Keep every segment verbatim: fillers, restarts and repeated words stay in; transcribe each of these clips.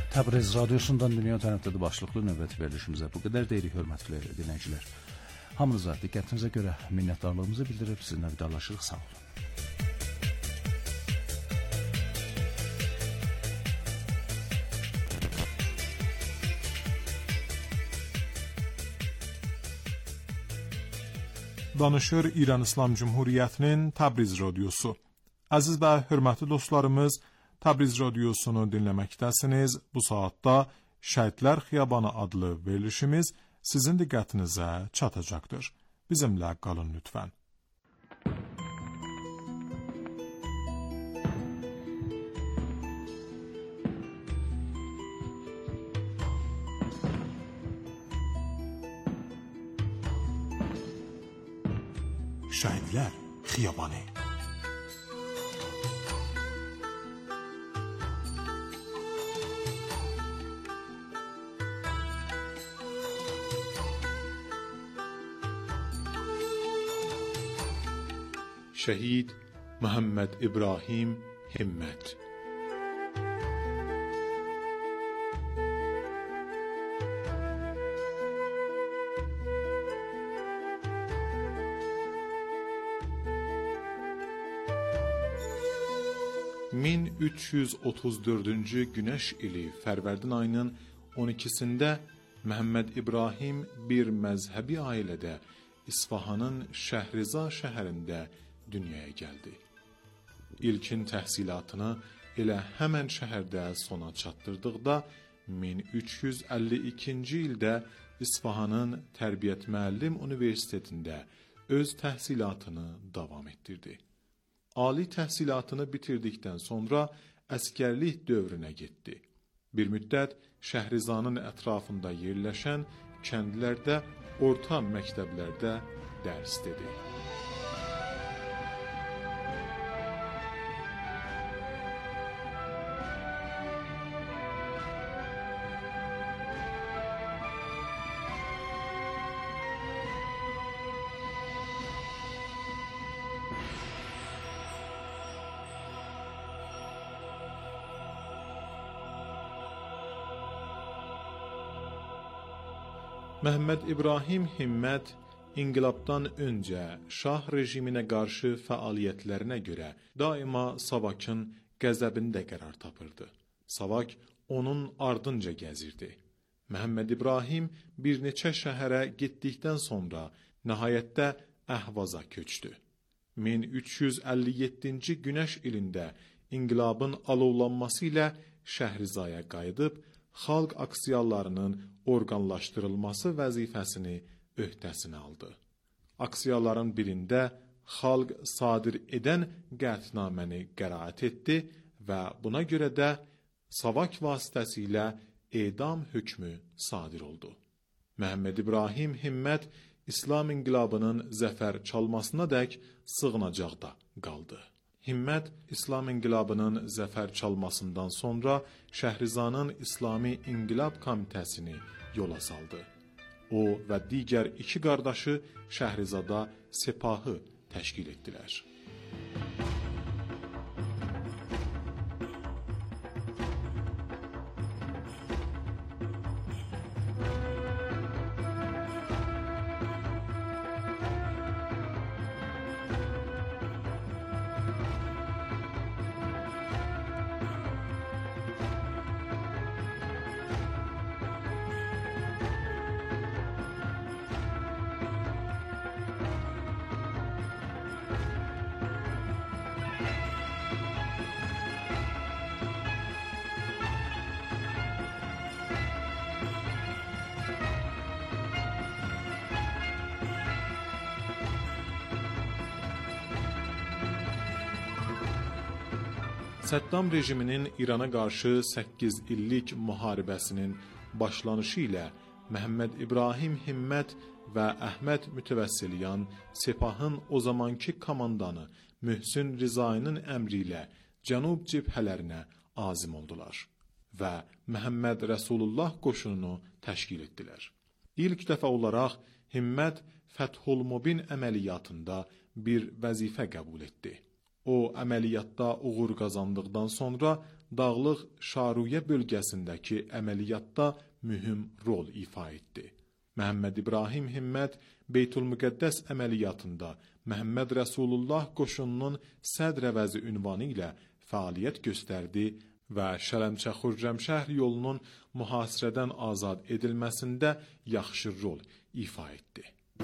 Təbriz radiosundan Dünya Tərəfdadı başlıqlı növbəti verilişimizə bu qədər deyirik, hörmətli dinləyicilər. Hamınıza diqqətinizə görə minnətdarlığımızı bildirib sizinlə vidalaşırıq. Sağ olun. Danışır İran İslam Cumhuriyyətinin Təbriz radiosu. Əziz və hörmətli dostlarımız, Təbriz radiosunu dinləməkdəsiniz. Bu saatda Şəhidlər Xiyabanı adlı verilişimiz sizin diqqətinizə çatacaqdır. Bizimlə qalın lütfən. Şəhidlər Xiyabanı. Şəhid Məhəmməd İbrahim Himmət. min üç yüz otuz dördüncü Günəş ili Fərvərdin ayının on ikisində Məhəmməd İbrahim bir məzhəbi ailədə İsfahanın Şəhriza şəhərində dünyaya gəldi. İlkin təhsilatını elə həmən şəhərdə sona çatdırdıqda min üç yüz əlli ikinci ildə İsfahanın Tərbiyyət Müəllim Universitetində öz təhsilatını davam etdirdi. Ali təhsilatını bitirdikdən sonra əskərlik dövrünə getdi. Bir müddət Şəhrizanın ətrafında yerləşən kəndlərdə, orta məktəblərdə dərs dedi. Məhəmməd İbrahim Himmət inqilabdan öncə şah rejiminə qarşı fəaliyyətlərinə görə daima Savakın qəzəbində qərar tapırdı. Savak onun ardınca gəzirdi. Məhəmməd İbrahim bir neçə şəhərə getdikdən sonra nəhayətdə Əhvaza köçdü. min üç yüz əlli yeddinci Günəş ilində inqilabın alovlanması ilə Şəhrizaya qayıdıb, xalq aksiyalarının orqanlaşdırılması vəzifəsini öhdəsinə aldı. Aksiyaların birində xalq sadir edən qətnaməni qəraət etdi və buna görə də Savak vasitəsilə edam hökmü sadir oldu. Məhəmməd İbrahim Himmət İslam inqilabının zəfər çalmasına dək sığınacaqda qaldı. Himmət İslam inqilabının zəfər çalmasından sonra Şəhrizanın İslami İnqilab Komitəsini yola saldı. O və digər iki qardaşı Şəhrizada sepahı təşkil etdilər. Səddam rejiminin İrana qarşı səkkiz illik müharibəsinin başlanışı ilə Məhəmməd İbrahim Himmət və Əhməd Mütəvəssiliyan sepahın o zamanki komandanı Mühsün Rizayının əmri ilə cənub cəbhələrinə azim oldular və Məhəmməd Rəsulullah qoşununu təşkil etdilər. İlk dəfə olaraq Himmət Fəthul Mubin əməliyyatında bir vəzifə qəbul etdi. O əməliyyatda uğur qazandıqdan sonra Dağlıq Şaruyə bölgəsindəki əməliyyatda mühüm rol ifa etdi. Məhəmməd İbrahim Himmət Beytülmüqəddəs əməliyyatında Məhəmməd Rəsulullah qoşununun sədr əvəzi ünvanı ilə fəaliyyət göstərdi və Şələmçə-Xürrəmşəhr yolunun mühasirədən azad edilməsində yaxşı rol ifa etdi.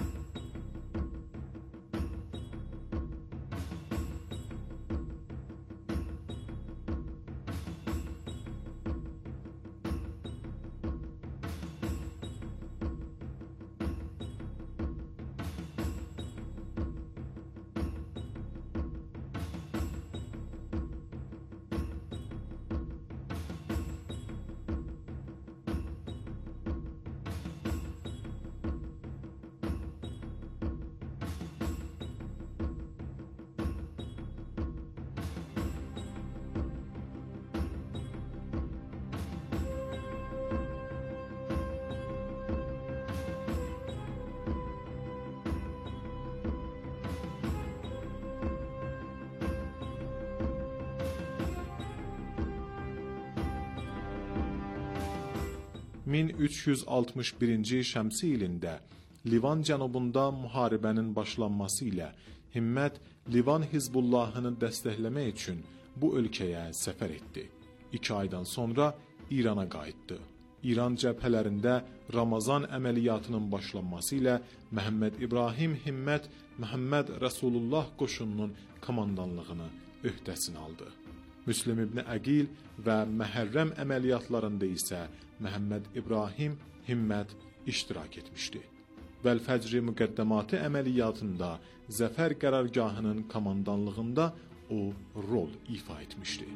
min üç yüz altmış birinci şəmsi ilində Livan cənubunda müharibənin başlanması ilə Himmət Livan Hizbullahını dəstəkləmək üçün bu ölkəyə səfər etdi. İki aydan sonra İrana qayıtdı. İran cəbhələrində Ramazan əməliyyatının başlanması ilə Məhəmməd İbrahim Himmət Məhəmməd Rəsulullah qoşununun komandanlığını öhdəsinə aldı. Müslim İbn Əqil və Məhərrəm əməliyyatlarında isə Məhəmməd İbrahim Himmət iştirak etmişdi. Vəl-Fəcri müqəddəmatı əməliyyatında zəfər qərargahının komandanlığında o rol ifa etmişdi.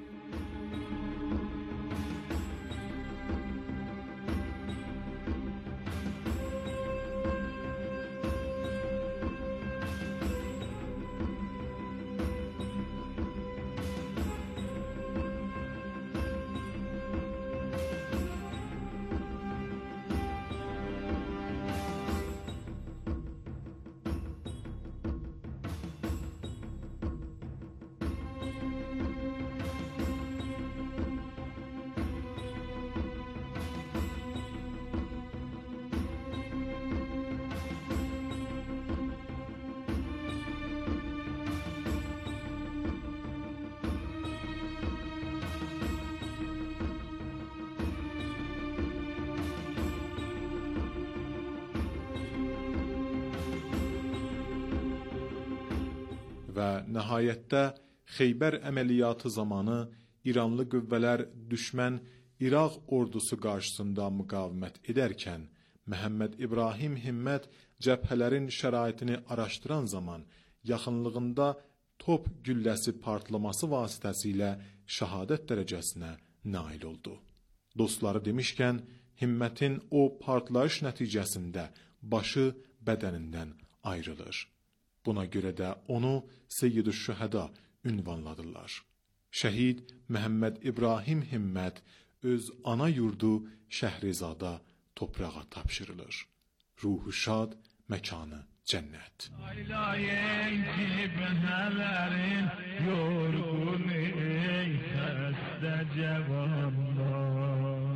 Və nəhayətdə Xeybər əməliyyatı zamanı İranlı qüvvələr düşmən İraq ordusu qarşısında müqavimət edərkən Məhəmməd İbrahim Himmət cəbhələrin şəraitini araşdıran zaman yaxınlığında top gülləsi partlaması vasitəsilə şəhadət dərəcəsinə nail oldu. Dostları demişkən, Himmətin o partlayış nəticəsində başı bədənindən ayrılır. Buna görə də onu Seyyid-ü-Şühəda ünvanladılar. Şəhid Məhəmməd İbrahim Himmət öz ana yurdu Şəhrizada toprağa tapşırılır. Ruhu şad, məkanı cənnət. Aylayın cibhələrin yorğun ey xəstə cavanlar.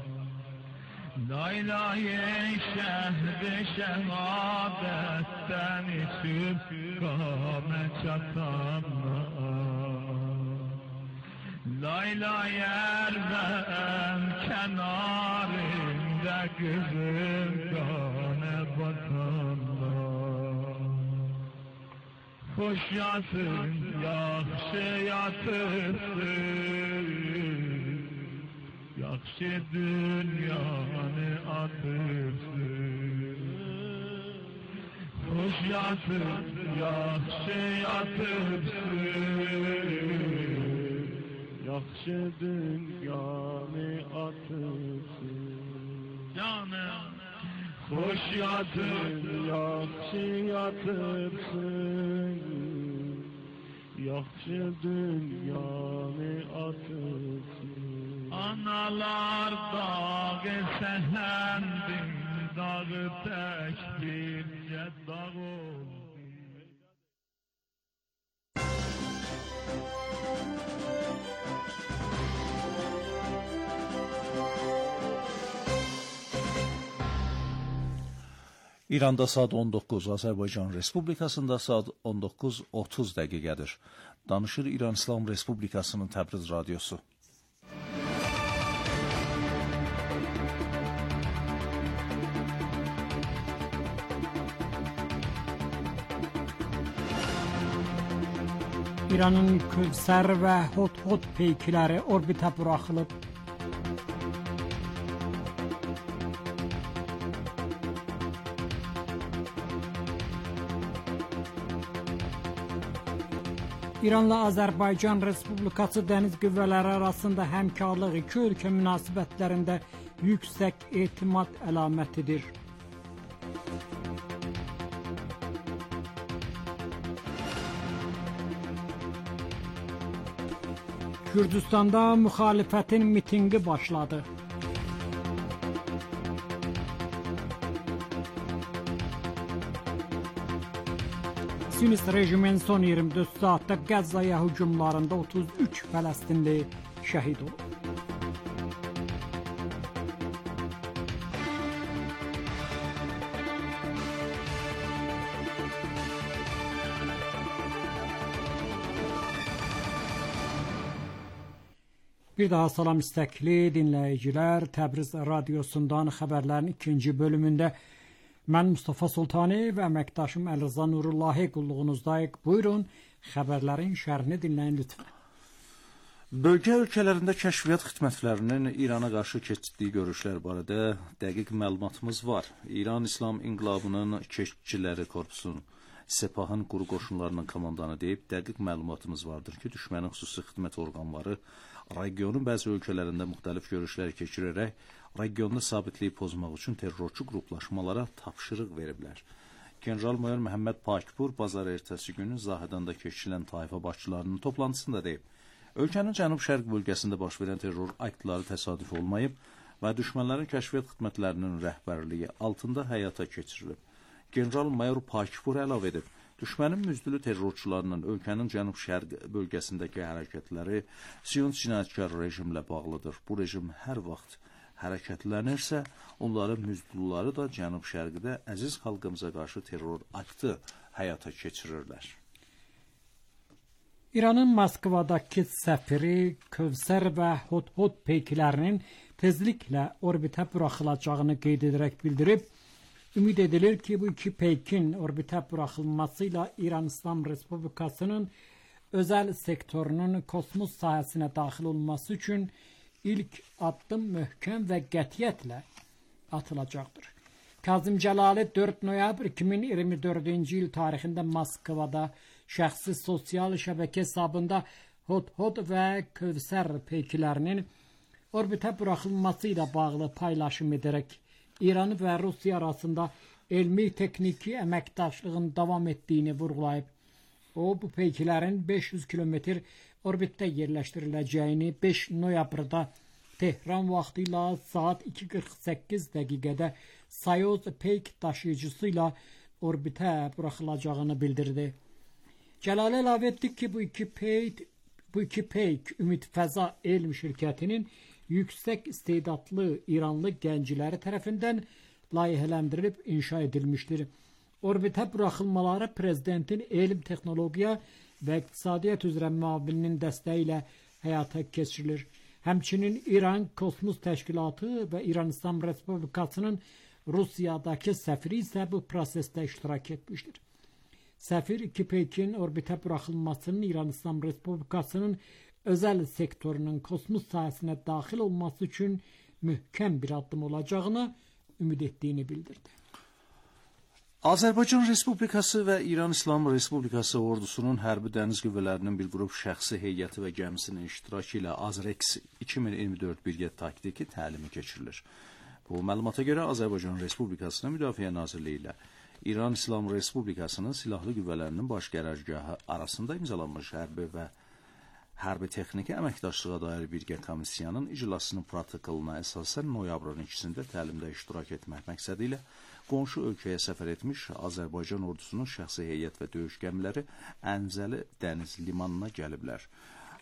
Laylayın şəhri şəhadətdən içib qamə çatanlar. Laylayər vəm kənarında qızım qanə batanlar. Xoş yatın, yaxşı yatırsın, yaxşı dünyanı atırsın. Xoş yatın, yaxşı yatırsın, yaxşı dünyanı atırsın. Canım, xoş yatın, yaxşı yatırsın, yaxşı dünyanı atırsın. Analar dağı səhəndir, dağı tək bircə dağ oldu. İranda saat on doqquz, Azərbaycan Respublikasında saat on doqquz otuz dəqiqədir. Danışır İran İslam Respublikasının Təbriz radiosu. İranın Kövsər və Hot-Hot peykiləri orbitə buraxılıb. İranla Azərbaycan Respublikası dəniz qüvvələri arasında həmkarlıq iki ölkə münasibətlərində yüksək etimad əlamətidir. Gürcüstanda müxalifətin mitinqi başladı. Siyonist rejimin son iyirmi dörd saatda Qəzzaya hücumlarında otuz üç Fələstinli şəhid olub. Bir daha salam istəkli dinləyicilər, Təbriz radiosundan xəbərlərin ikinci bölümündə mən Mustafa Sultani və əməkdaşım Əlirza Nurullahi qulluğunuzdayıq. Buyurun, xəbərlərin şərhini dinləyin lütfən. Bölgə ölkələrində kəşfiyyat xidmətlərinin İrana qarşı keçirdiyi görüşlər barədə dəqiq məlumatımız var. İran İslam İnqilabının Keşikçiləri Korpusunun Sepahın quru qoşunlarının komandanı deyib, dəqiq məlumatımız vardır ki, düşmənin xüsusi xidmət orqanları regionun bəzi ölkələrində müxtəlif görüşlər keçirərək regionda sabitliyi pozmaq üçün terrorçu qruplaşmalara tapşırıq veriblər. General-mayor Məhəmməd Pakipur bazar ertəsi günü Zahidanda keçirilən tayfa başçılarının toplantısında deyib, ölkənin cənub-şərq bölgəsində baş verən terror aktları təsadüf olmayıb və düşmənlərin kəşfiyyat xidmətlərinin rəhbərliyi altında həyata keçirilib. General-mayor Pakipur əlavə edib, düşmənin müzdülü terrorçularının ölkənin cənub-şərq bölgəsindəki hərəkətləri Siyonist cinayətkar rejimlə bağlıdır. Bu rejim hər vaxt hərəkətlənirsə, onların müzdülləri da cənub-şərqdə əziz xalqımıza qarşı terror aktı həyata keçirirlər. İranın Moskvadakı səfiri Kövsər və Hot-Hot peykilərinin tezliklə orbitə buraxılacağını qeyd edərək bildirib, ümid edilir ki, bu iki peykin orbitə buraxılmasıyla İran İslam Respublikasının özəl sektorunun kosmos sahəsinə daxil olması üçün ilk addım möhkəm və qətiyyətlə atılacaqdır. Kazım Cəlali dörd noyabr iki min iyirmi dördüncü il tarixində Moskvada şəxsi sosial şəbəkə hesabında Hot-Hot və Kövsər peykilərinin orbitə buraxılması ilə bağlı paylaşım edərək İran və Rusiya arasında elmi-texniki əməkdaşlığın davam etdiyini vurğulayıb. O, bu peykilərin beş yüz kilometr orbitdə yerləşdiriləcəyini beş noyabrda Tehran vaxtı ilə saat iki qırx səkkiz dəqiqədə Soyuz peyk daşıyıcısı ilə orbitə buraxılacağını bildirdi. Cəlali əlavə etdi ki, bu iki peyk, bu iki peyk Ümid Fəza Elm şirkətinin yüksək istedadlı İranlı gəncləri tərəfindən layihələndirilib inşa edilmişdir. Orbitə buraxılmaları prezidentin elm, texnologiya və iqtisadiyyat üzrə müavininin dəstəyi ilə həyata keçirilir. Həmçinin İran Kosmos Təşkilatı və İran İslam Respublikasının Rusiyadakı səfiri isə bu prosesdə iştirak etmişdir. Səfir iki peykin orbitə buraxılmasının İran İslam Respublikasının özəl sektorunun kosmos sahəsinə daxil olması üçün mühkəm bir addım olacağını ümid etdiyini bildirdi. Azərbaycan Respublikası və İran İslam Respublikası ordusunun hərbi dəniz qüvvələrinin bir qrup şəxsi heyəti və gəmisinin iştirakı ilə Azrex iki min iyirmi dörd birgə taktiki təlimi keçirilir. Bu məlumata görə Azərbaycan Respublikasının Müdafiə Nazirliyi ilə İran İslam Respublikasının silahlı qüvvələrinin baş qərargahı arasında imzalanmış hərbi və hərbi texniki əməkdaşlığa dair birgə komissiyanın iclasının protokoluna əsasən noyabrın ikisində təlimdə iştirak etmək məqsədi ilə qonşu ölkəyə səfər etmiş Azərbaycan ordusunun şəxsi heyət və döyüş gəmiləri Əncəli dəniz limanına gəliblər.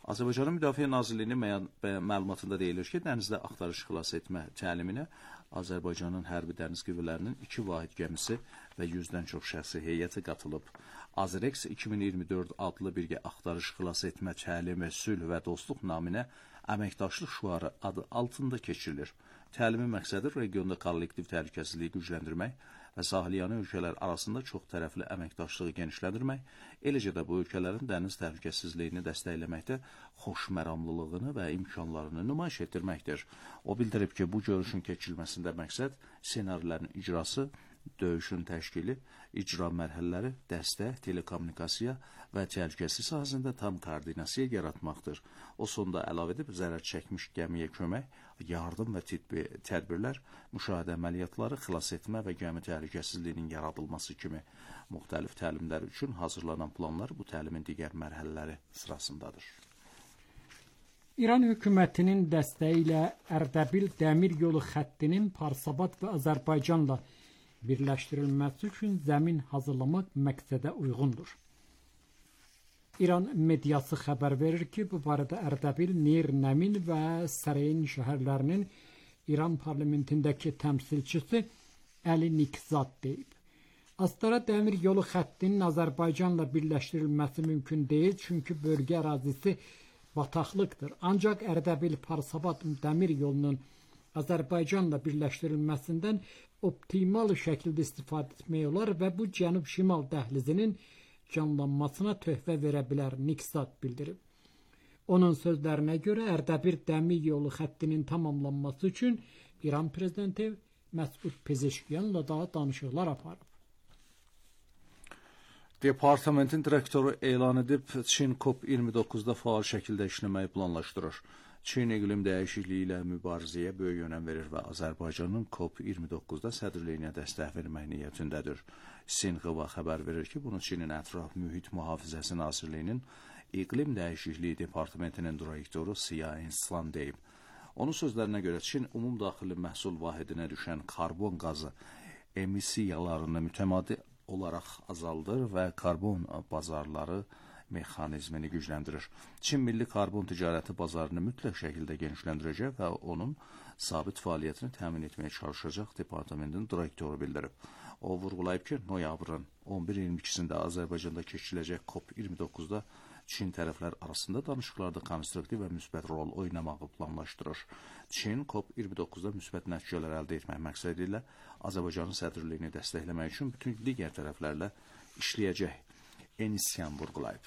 Azərbaycanın Müdafiə Nazirliyinin məlumatında deyilir ki, dənizdə axtarış xilas etmə təliminə Azərbaycanın hərbi dəniz qüvvələrinin iki vahid gəmisi və yüzdən çox şəxsi heyəti qatılıb. Azrex iki min iyirmi dörd adlı birgə axtarış xilas etmə təlimi, sülh və dostluq naminə əməkdaşlıq şüarı adı altında keçirilir. Təlimin məqsədi regionda kollektiv təhlükəsizliyi gücləndirmək və sahilyanı ölkələr arasında çox tərəfli əməkdaşlığı genişləndirmək, eləcə də bu ölkələrin dəniz təhlükəsizliyini dəstəkləməkdə xoşməramlılığını və imkanlarını nümayiş etdirməkdir. O bildirib ki, bu görüşün keçirilməsində məqsəd ssenarilərin icrası, döyüşün təşkili, icra mərhələləri, dəstək, telekommunikasiya və təhlükəsizlik sahəsində tam koordinasiya yaratmaqdır. O sonda əlavə edib zərər çəkmiş gəmiyə kömək, yardım və tədbirlər, müşahidə əməliyyatları, xilas etmə və gəmi təhlükəsizliyinin yaradılması kimi müxtəlif təlimlər üçün hazırlanan planlar bu təlimin digər mərhələləri sırasındadır. İran hökumətinin dəstəyi ilə Ərdəbil dəmir yolu xəttinin Parsabat və Azərbaycanla birləşdirilməsi üçün zəmin hazırlamaq məqsədə uyğundur. İran mediası xəbər verir ki, bu barədə Ərdəbil, Nir, Nəmin və Səreyn şəhərlərinin İran parlamentindəki təmsilçisi Əli Nikzad deyib. Astara dəmir yolu xəttinin Azərbaycanla birləşdirilməsi mümkün deyil, çünki bölgə ərazisi bataqlıqdır. Ancaq Ərdəbil Parsabat dəmir yolunun Azərbaycanla birləşdirilməsindən optimal şəkildə istifadə etmək olar və bu cənub-şimal dəhlizinin canlanmasına töhfə verə bilər, Nikzad bildirib. Onun sözlərinə görə Ərdəbil dəmir yolu xəttinin tamamlanması üçün İran prezidenti Məsud Pezeşkiyanla daha danışıqlar aparıb. Departamentin direktoru elan edib, Çin COP iyirmi doqquzda faal şəkildə işləməyi planlaşdırır. Çin iqlim dəyişikliyi ilə mübarizəyə böyük önəm verir və Azərbaycanın COP iyirmi doqquzda sədrliyinə dəstək vermək niyyətindədir. Sinxıva xəbər verir ki, bunu Çinin Ətraf Mühit Mühafizəsi Nazirliyinin İqlim Dəyişikliyi Departamentinin direktoru Siya Enslan deyib. Onun sözlərinə görə Çin umumdaxili məhsul vahidinə düşən karbon qazı emissiyalarını mütəmadi olaraq azaldır və karbon bazarları mexanizmini gücləndirir. Çin milli karbon ticarəti bazarını mütləq şəkildə genişləndirəcək və onun sabit fəaliyyətini təmin etməyə çalışacaq, departamentin direktoru bildirib. O vurğulayıb ki, noyabrın on bir iyirmi ikisində Azərbaycanda keçiriləcək COP iyirmi doqquzda Çin tərəflər arasında danışıqlarda konstruktiv və müsbət rol oynamağı planlaşdırır. Çin COP iyirmi doqquzda müsbət nəticələr əldə etmək məqsədi ilə Azərbaycanın sədrliyini dəstəkləmək üçün bütün digər tərəflərlə işləyəcək. Enisyan vurğulayıb.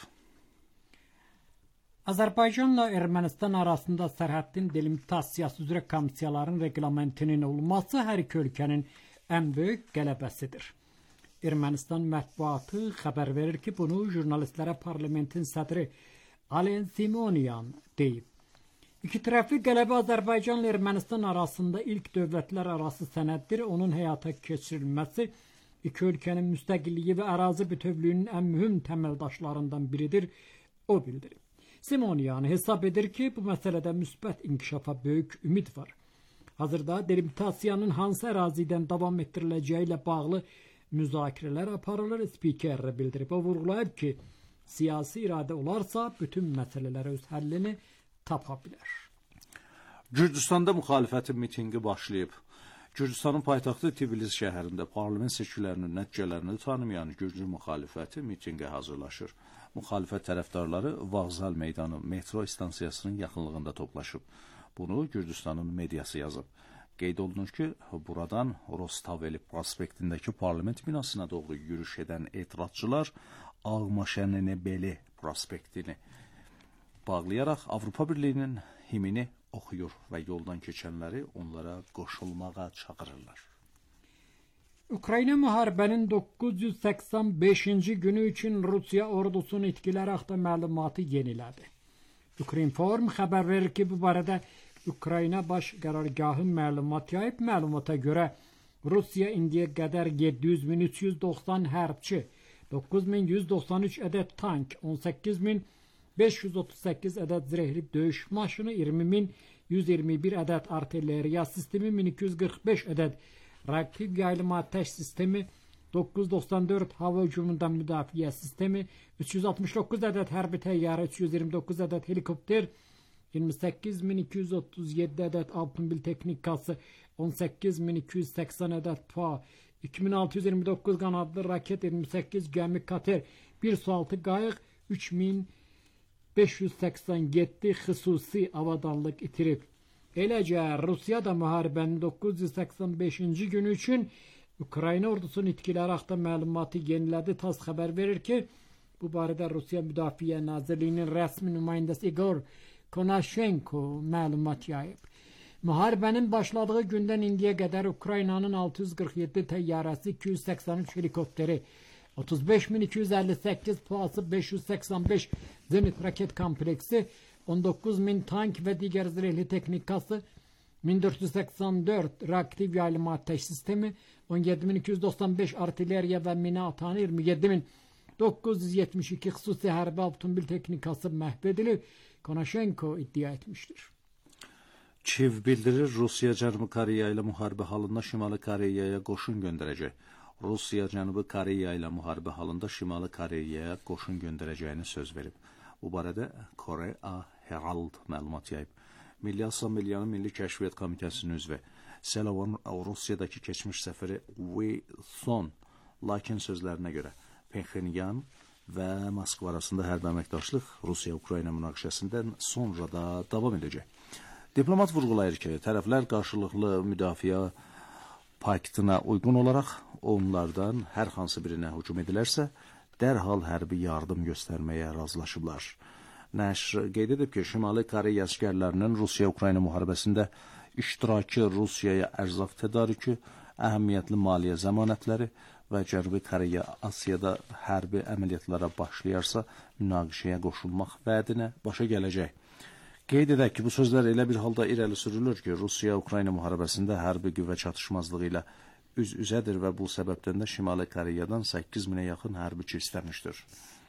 Azərbaycanla Ermənistan arasında sərhədin delimitasiyası üzrə komissiyaların reglamentinin olması hər iki ölkənin ən böyük qələbəsidir. Ermənistan mətbuatı xəbər verir ki, bunu jurnalistlərə parlamentin sədri Alen Simonyan deyib. İki tərəfli qələbə Azərbaycanla Ermənistan arasında ilk dövlətlər arası sənəddir. Onun həyata keçirilməsi İki ölkənin müstəqilliyi və ərazi bütövlüyünün ən mühüm təməldaşlarından biridir, o bildirib. Simonyan hesab edir ki, bu məsələdə müsbət inkişafa böyük ümid var. Hazırda delimitasiyanın hansı ərazidən davam etdiriləcəyi ilə bağlı müzakirələr aparılır, spiker bildirib. O vurğulayıb ki, siyasi iradə olarsa bütün məsələlər öz həllini tapa bilər. Gürcüstanda müxalifətin mitinqi başlayıb. Gürcüstanın paytaxtı Tbilisi şəhərində parlament seçkilərinin nəticələrini tanımayan Gürcü müxalifəti mitinqə hazırlaşır. Müxalifət tərəfdarları Vağzal meydanı metro stansiyasının yaxınlığında toplaşıb. Bunu Gürcüstanın mediası yazıb. Qeyd olunur ki, buradan Rostaveli prospektindəki parlament binasına doğru yürüş edən etirazçılar Ağmaşənenebeli prospektini bağlayaraq Avropa Birliyinin himini oxuyur və yoldan keçənləri onlara qoşulmağa çağırırlar. Ukrayna müharibənin doqquz yüz səksən beşinci günü üçün Rusiya ordusunun itkiləri haqda məlumatı yenilədi. Ukrinform xəbər verir ki, bu barədə Ukrayna baş qərargahı məlumat yayıb. Məlumata görə Rusiya indiyə qədər yeddi yüz min üç yüz doxsan hərbçi, doqquz min yüz doxsan üç ədəd tank, on səkkiz min beş yüz otuz səkkiz ədəd zirehli döyüş maşını, iyirmi min yüz iyirmi bir ədəd artilleriya sistemi, min iki yüz qırx beş ədəd reaktiv yaylım atəş sistemi, doqquz yüz doxsan dörd hava hücumundan müdafiə sistemi, üç yüz altmış doqquz ədəd hərbi təyyarə, üç yüz iyirmi doqquz ədəd helikopter, iyirmi səkkiz min iki yüz otuz yeddi ədəd avtomobil texnikası, on səkkiz min iki yüz səksən ədəd P A, iki min altı yüz iyirmi doqquz qanadlı raket, iyirmi səkkiz gəmi kater, bir su altı qayıq, üç min beş yüz səksən yeddi xüsusi avadanlıq itirib. Eləcə, Rusiya da müharibənin doqquz yüz səksən beşinci günü üçün Ukrayna ordusunun itkiləri haqqında məlumatı yenilədi. TASS xəbər verir ki, bu barədə Rusiya Müdafiə Nazirliyinin rəsmi nümayəndəsi Igor Konashenko məlumat yayıb. Müharibənin başladığı gündən indiyə qədər Ukraynanın altı yüz qırx yeddi təyyarəsi, iki yüz səksən üç helikopteri, otuz beş min iki yüz əlli səkkiz P A S-ı, beş yüz səksən beş zenit raket kompleksi, on doqquz min tank və digər zirehli texnikası, min dörd yüz səksən dörd reaktiv yaylım atəş sistemi, on yeddi min iki yüz doxsan beş artilleriya və mina atanı, iyirmi yeddi min doqquz yüz yetmiş iki xüsusi hərbi avtomobil texnikası məhv edilib, Konashenko iddia etmişdir. Kiyev bildirir, Rusiya Cənubi Koreya ilə müharibə halında Şimali Koreyaya qoşun göndərəcək. Rusiya Cənubi Koreya ilə müharibə halında Şimali Koreyaya qoşun göndərəcəyini söz verib. Bu barədə Korea Herald məlumat yayıb. Milli Assambleyanın Milli Kəşfiyyat Komitəsinin üzvü Selovun Rusiyadakı keçmiş səfiri Wei Son, lakin sözlərinə görə Pxenyan və Moskva arasında hərbi əməkdaşlıq Rusiya-Ukrayna münaqişəsindən sonra da davam edəcək. Diplomat vurğulayır ki, tərəflər qarşılıqlı müdafiə paktına uyğun olaraq onlardan hər hansı birinə hücum edilərsə, dərhal hərbi yardım göstərməyə razılaşıblar. Nəşr qeyd edib ki, Şimali Koreya əsgərlərinin Rusiya-Ukrayna müharibəsində iştirakı Rusiyaya ərzaq tədarükü, əhəmiyyətli maliyyə zəmanətləri və Cənubi Koreya Asiyada hərbi əməliyyatlara başlayarsa, münaqişəyə qoşulmaq vədinə başa gələcək. Qeyd edək ki, bu sözlər elə bir halda irəli sürülür ki, Rusiya-Ukrayna müharibəsində hərbi qüvvə çatışmazlığı ilə üz-üzədir və bu səbəbdən də Şimali Koreyadan səkkiz minə yaxın hərbiçi istəmişdir.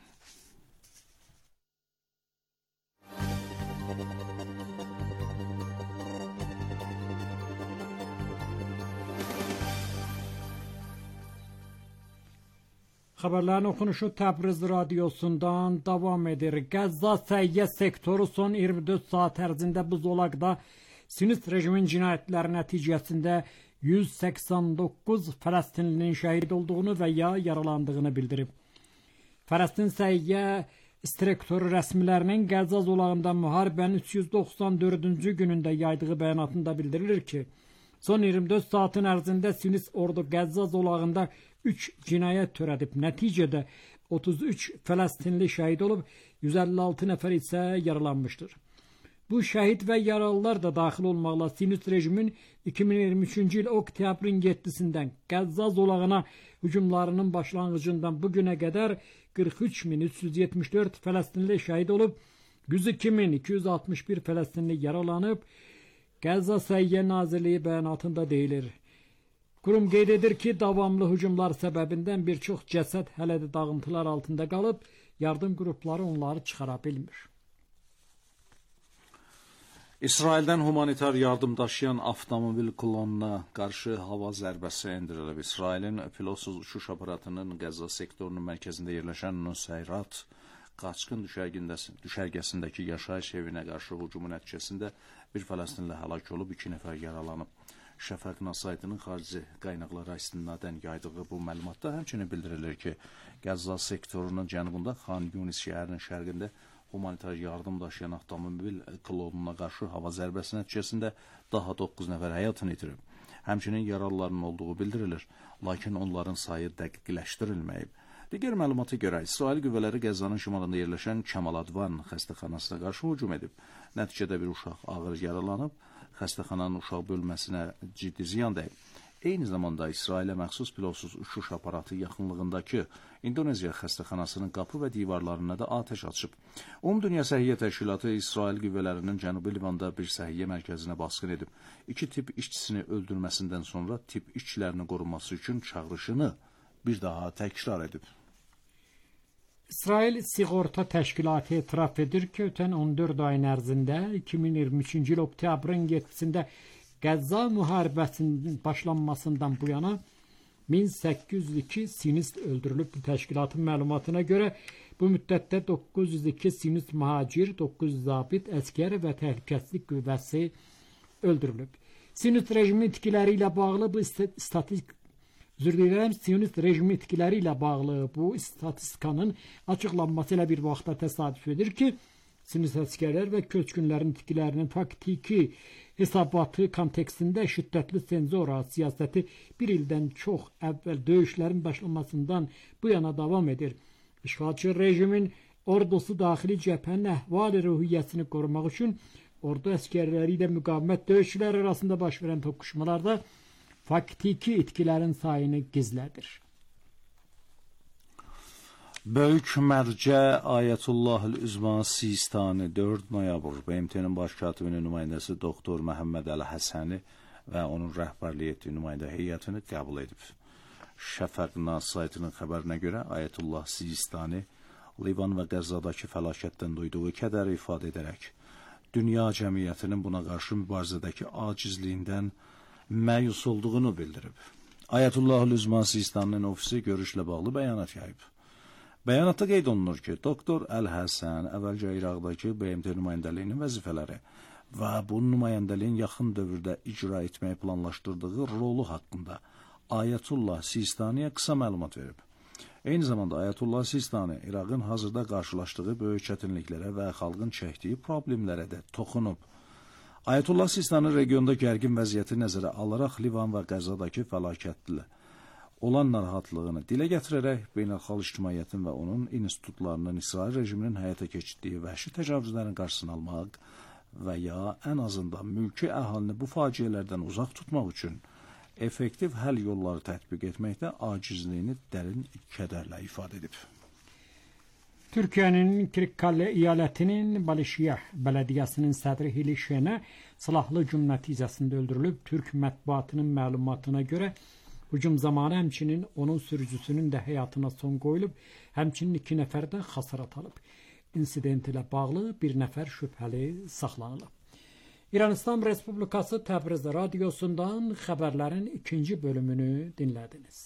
Xəbərlərin oxunuşu Təbriz radiosundan davam edir. Qəzza səhiyyə sektoru son iyirmi dörd saat ərzində bu zolaqda Sinist rejimin cinayətləri nəticəsində yüz səksən doqquz Fələstinlinin şəhid olduğunu və ya yaralandığını bildirib. Fələstin səhiyyə direktoru rəsmilərinin Qəzza zolağında müharibənin üç yüz doxsan dördüncü günündə yaydığı bəyanatında bildirilir ki, son iyirmi dörd saatın ərzində Sinist ordu Qəzza zolağında üç cinayət törədib. Nəticədə otuz üç Fələstinli şəhid olub, yüz əlli altı nəfər isə yaralanmışdır. Bu şəhid və yaralılar da daxil olmaqla Sinist rejimin iki min iyirmi üçüncü il oktyabrın yeddisindən Qəzza zolağına hücumlarının başlanğıcından bu günə qədər qırx üç min üç yüz yetmiş dörd Fələstinli şəhid olub, yüz iki min iki yüz altmış bir Fələstinli yaralanıb, Qəzza Səhiyyə Nazirliyi bəyanatında deyilir. Qurum qeyd edir ki, davamlı hücumlar səbəbindən bir çox cəsəd hələ də dağıntılar altında qalıb, yardım qrupları onları çıxara bilmir. İsraildən humanitar yardım daşıyan avtomobil klonuna qarşı hava zərbəsi endirilib. İsrailin pilotsuz uçuş aparatının Qəzza sektorunun mərkəzində yerləşən Nusayrat qaçqın düşərgəsindəki yaşayış evinə qarşı hücumu nəticəsində bir Fələstinli həlak olub, iki nəfər yaralanıb. Şəfəq Nasaytının xarici qaynaqlara istinadən yaydığı bu məlumatda həmçinin bildirilir ki, Qəzza sektorunun cənubunda Xan Yunis şəhərinin şərqində humanitar yardım daşıyan avtomobil klonuna qarşı hava zərbəsi nəticəsində daha doqquz nəfər həyatını itirib. Həmçinin yaralıların olduğu bildirilir, lakin onların sayı dəqiqləşdirilməyib. Digər məlumata görə İsrail qüvvələri Qəzzanın şimalında yerləşən Kəmal Advan xəstəxanasına qarşı hücum edib. Nəticədə bir uşaq ağır yaralanıb, xəstəxananın uşaq bölməsinə ciddi ziyan dəyib. Eyni zamanda İsrailə məxsus pilotsuz uçuş aparatı yaxınlığındakı İndoneziya xəstəxanasının qapı və divarlarına da atəş açıb. Ümumdünya Səhiyyə Təşkilatı İsrail qüvvələrinin Cənubi Livanda bir səhiyyə mərkəzinə basqın edib. İki tip işçisini öldürməsindən sonra tip işçilərinin qorunması üçün çağırışını bir daha təkrar edib. İsrail Sığorta Təşkilatı etiraf edir ki, ötən on dörd ayın ərzində iki min iyirmi üçüncü il oktyabrın yeddisində Qəzza müharibəsinin başlanmasından bu yana min səkkiz yüz iki sinist öldürülüb. Təşkilatın məlumatına görə bu müddətdə doqquz yüz iki sinist mühacir, doqquz yüz zabit, əskər və təhlükəsizlik qüvvəsi öldürülüb. Sinist rejimi itkiləri ilə bağlı bu statistik Üzr diləyirəm, Siyonist rejimi itkiləri ilə bağlı bu statistikanın açıqlanması ilə bir vaxtda təsadüf edir ki, Siyonist əsgərlər və köçkünlərin itkilərinin faktiki hesabatı kontekstində şiddətli senzora siyasəti bir ildən çox əvvəl döyüşlərin başlamasından bu yana davam edir. İşğalçı rejimin ordusu daxili cəbhənin əhval-i ruhiyyəsini qorumaq üçün ordu əskərləri ilə müqavimət döyüşçüləri arasında baş verən toqquşmalarda faktiki itkilərin sayını gizlədir. Böyük mərcə Ayətullah-ül-Üzma Sistani dörd noyabr B M T'nin baş katibinin nümayəndəsi doktor Məhəmməd Əl-Həsəni və onun rəhbərlik etdiyi nümayəndə heyətini qəbul edib. Şəfəq-Nas saytının xəbərinə görə Ayətullah Sistani Livan və Qəzzadakı fəlakətdən duyduğu kədəri ifadə edərək dünya cəmiyyətinin buna qarşı mübarizədəki acizliyindən məyus olduğunu bildirib. Ayətullah-ül-Üzma Sistaninin ofisi görüşlə bağlı bəyanat yayıb. Bəyanatda qeyd olunur ki, doktor Əl-Həsən əvvəlcə İraqdakı B M T nümayəndəliyinin vəzifələri və bu nümayəndəliyin yaxın dövrdə icra etməyi planlaşdırdığı rolu haqqında Ayətullah Sistaniyə qısa məlumat verib. Eyni zamanda Ayətullah Sistani İraqın hazırda qarşılaşdığı böyük çətinliklərə və xalqın çəkdiyi problemlərə də toxunub. Ayətullah Sistani regionda gərgin vəziyyəti nəzərə alaraq Livan və Qəzzadakı fəlakətli olan narahatlığını dilə gətirərək beynəlxalq ictimaiyyətin və onun institutlarının İsrail rejiminin həyata keçirdiyi vəhşi təcavüzlərin qarşısını almaq və ya ən azından mülki əhalini bu faciələrdən uzaq tutmaq üçün effektiv həll yolları tətbiq etməkdə acizliyini dərin kədərlə ifadə edib. Türkiyənin Kirikale əyalətinin Balişiyah bələdiyyəsinin sədri Hili Şenə silahlı hücum nəticəsində öldürülüb. Türk mətbuatının məlumatına görə hücum zamanı həmçinin onun sürücüsünün də həyatına son qoyulub, həmçinin iki nəfər də xəsarət alıb. İnsident ilə bağlı bir nəfər şübhəli saxlanılıb. İran İslam Respublikası Təbriz radiosundan xəbərlərin ikinci bölümünü dinlədiniz.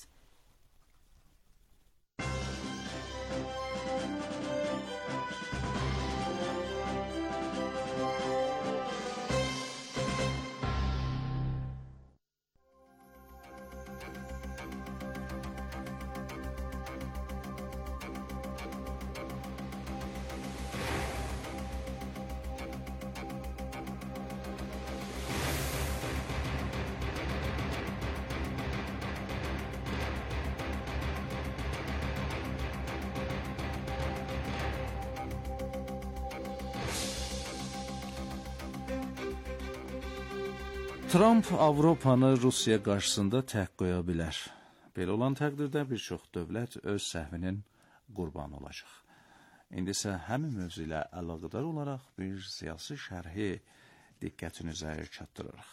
Trump Avropanı Rusiya qarşısında tək qoya bilər. Belə olan təqdirdə bir çox dövlət öz səhvinin qurbanı olacaq. İndi isə həmin mövzu ilə əlaqədar olaraq bir siyasi şərhi diqqətinizə çatdırırıq.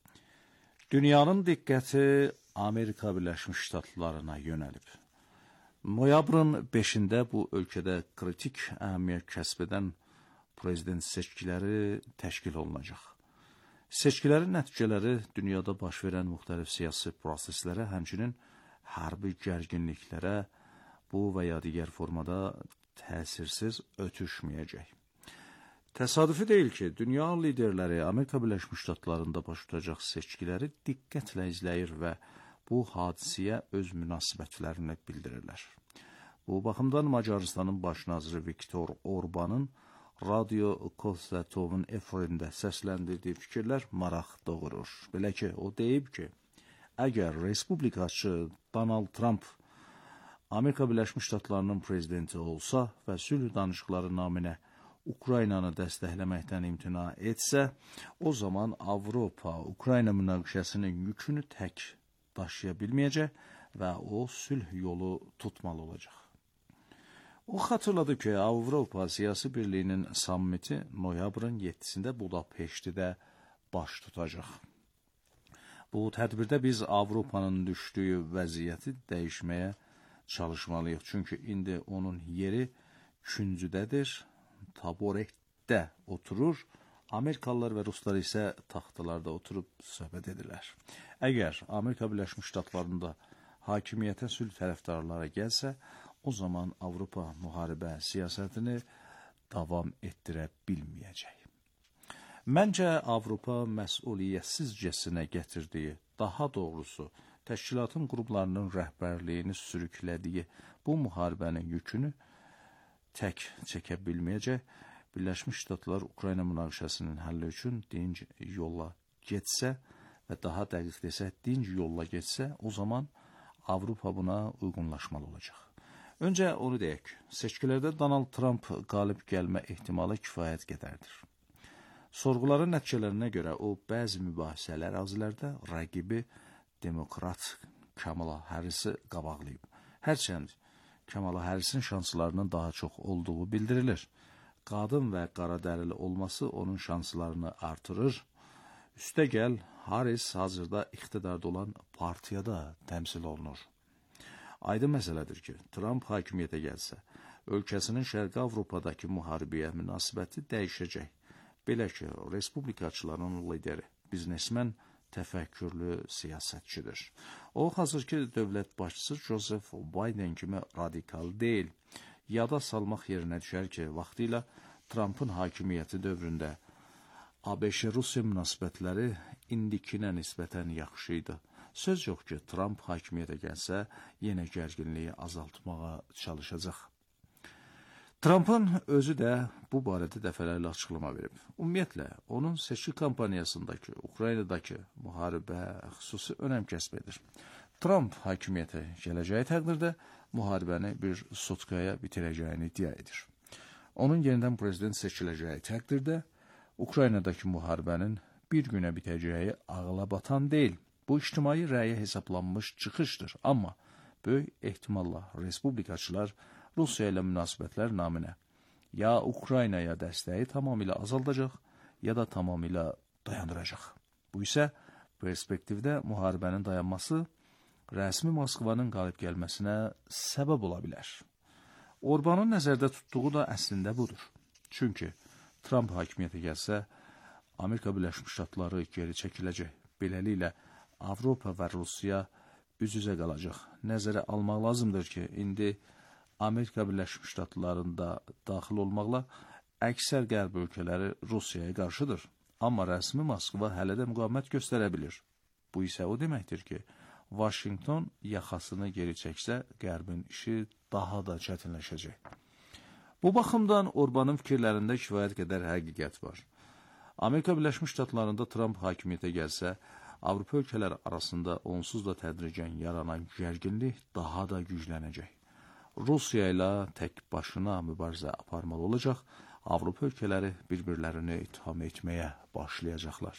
Dünyanın diqqəti Amerika Birləşmiş Ştatlarına yönəlib. Noyabrın beşində bu ölkədə kritik əhəmiyyət kəsb edən prezident seçkiləri təşkil olunacaq. Seçkilərin nəticələri dünyada baş verən müxtəlif siyasi proseslərə, həmçinin hərbi gərginliklərə bu və ya digər formada təsirsiz ötüşməyəcək. Təsadüfi deyil ki, dünya liderləri Amerika Birləşmiş Ştatlarında baş tutacaq seçkiləri diqqətlə izləyir və bu hadisiyə öz münasibətlərini bildirirlər. Bu baxımdan Macarıstanın baş naziri Viktor Orbanın Radio Kosatovun efirində səsləndirdiyi fikirlər maraq doğurur. Belə ki, o deyib ki, əgər respublikaçı Donald Trump Amerika Birləşmiş Ştatlarının prezidenti olsa və sülh danışıqları naminə Ukraynanı dəstəkləməkdən imtina etsə, o zaman Avropa Ukrayna münaqişəsinin yükünü tək daşıya bilməyəcək və o sülh yolu tutmalı olacaq. O xatırladı ki, Avropa Siyasi Birliyinin sammiti noyabrın yeddisində Budapeştidə baş tutacaq. Bu tədbirdə biz Avropanın düşdüyü vəziyyəti dəyişməyə çalışmalıyıq. Çünki indi onun yeri küncüdədir, taburetdə oturur, Amerikalılar və Ruslar isə taxtalarda oturub söhbət edirlər. Əgər Amerika Birləşmiş Ştatlarında hakimiyyətə sülh tərəfdarları gəlsə, o zaman Avropa müharibə siyasətini davam etdirə bilməyəcək. Məncə, Avropa məsuliyyətsizcəsinə gətirdiyi, daha doğrusu, təşkilatın qruplarının rəhbərliyini sürüklədiyi bu müharibənin yükünü tək çəkə bilməyəcək. Birləşmiş Ştatlar Ukrayna münaqişəsinin həlli üçün dinc yolla getsə və daha dəqiq desək, dinc yolla getsə, o zaman Avropa buna uyğunlaşmalı olacaq. Öncə onu deyək, seçkilərdə Donald Trump qalib gəlmə ehtimalı kifayət qədərdir. Sorğuların nəticələrinə görə o, bəzi mübahisələr ərazilərdə rəqibi demokrat Kamala Harrisi qabaqlayıb. Hərçənd Kamala Harrisin şanslarının daha çox olduğu bildirilir. Qadın və qaradərili olması onun şanslarını artırır. Üstəgəl, Harris hazırda iqtidarda olan partiyada təmsil olunur. Aydın məsələdir ki, Trump hakimiyyətə gəlsə, ölkəsinin Şərqi Avropadakı müharibəyə münasibəti dəyişəcək. Belə ki, respublikaçıların lideri, biznesmen, təfəkkürlü siyasətçidir. O, hazırki dövlət başçısı Joseph Biden kimi radikal deyil. Yada salmaq yerinə düşər ki, vaxtilə Trumpın hakimiyyəti dövründə A B Ş-Rusiya münasibətləri indikinə nisbətən yaxşı idi. Söz yox ki, Trump hakimiyyətə gəlsə, yenə gərginliyi azaltmağa çalışacaq. Trumpın özü də bu barədə dəfələrlə açıqlama verib. Ümumiyyətlə, onun seçki kampaniyasındakı, Ukraynadakı müharibə xüsusi önəm kəsb edir. Trump hakimiyyətə gələcəyi təqdirdə müharibəni bir sutkaya bitirəcəyini iddia edir. Onun yenidən prezident seçiləcəyi təqdirdə Ukraynadakı müharibənin bir günə bitəcəyi ağla batan deyil. Bu ictimai rəyə hesablanmış çıxışdır. Amma böyük ehtimalla respublikaçılar Rusiya ilə münasibətlər naminə ya Ukraynaya dəstəyi tamamilə azaldacaq, ya da tamamilə dayandıracaq. Bu isə perspektivdə müharibənin dayanması rəsmi Moskvanın qalib gəlməsinə səbəb ola bilər. Orbanın nəzərdə tutduğu da əslində budur. Çünki Trump hakimiyyətə gəlsə, Amerika Birləşmiş Ştatları geri çəkiləcək. Beləliklə, Avropa və Rusiya üz-üzə qalacaq. Nəzərə almaq lazımdır ki, indi Amerika Birləşmiş Ştatlarında daxil olmaqla əksər qərb ölkələri Rusiyaya qarşıdır. Amma rəsmi Moskva hələ də müqavimət göstərə bilir. Bu isə o deməkdir ki, Washington yaxasını geri çəksə, qərbin işi daha da çətinləşəcək. Bu baxımdan Orbanın fikirlərində kifayət qədər həqiqət var. Amerika Birləşmiş Ştatlarında Trump hakimiyyətə gəlsə, Avropa ölkələri arasında onsuz da tədricən yaranan gərginlik daha da güclənəcək. Rusiya ilə tək başına mübarizə aparmalı olacaq, Avropa ölkələri bir-birlərini itham etməyə başlayacaqlar.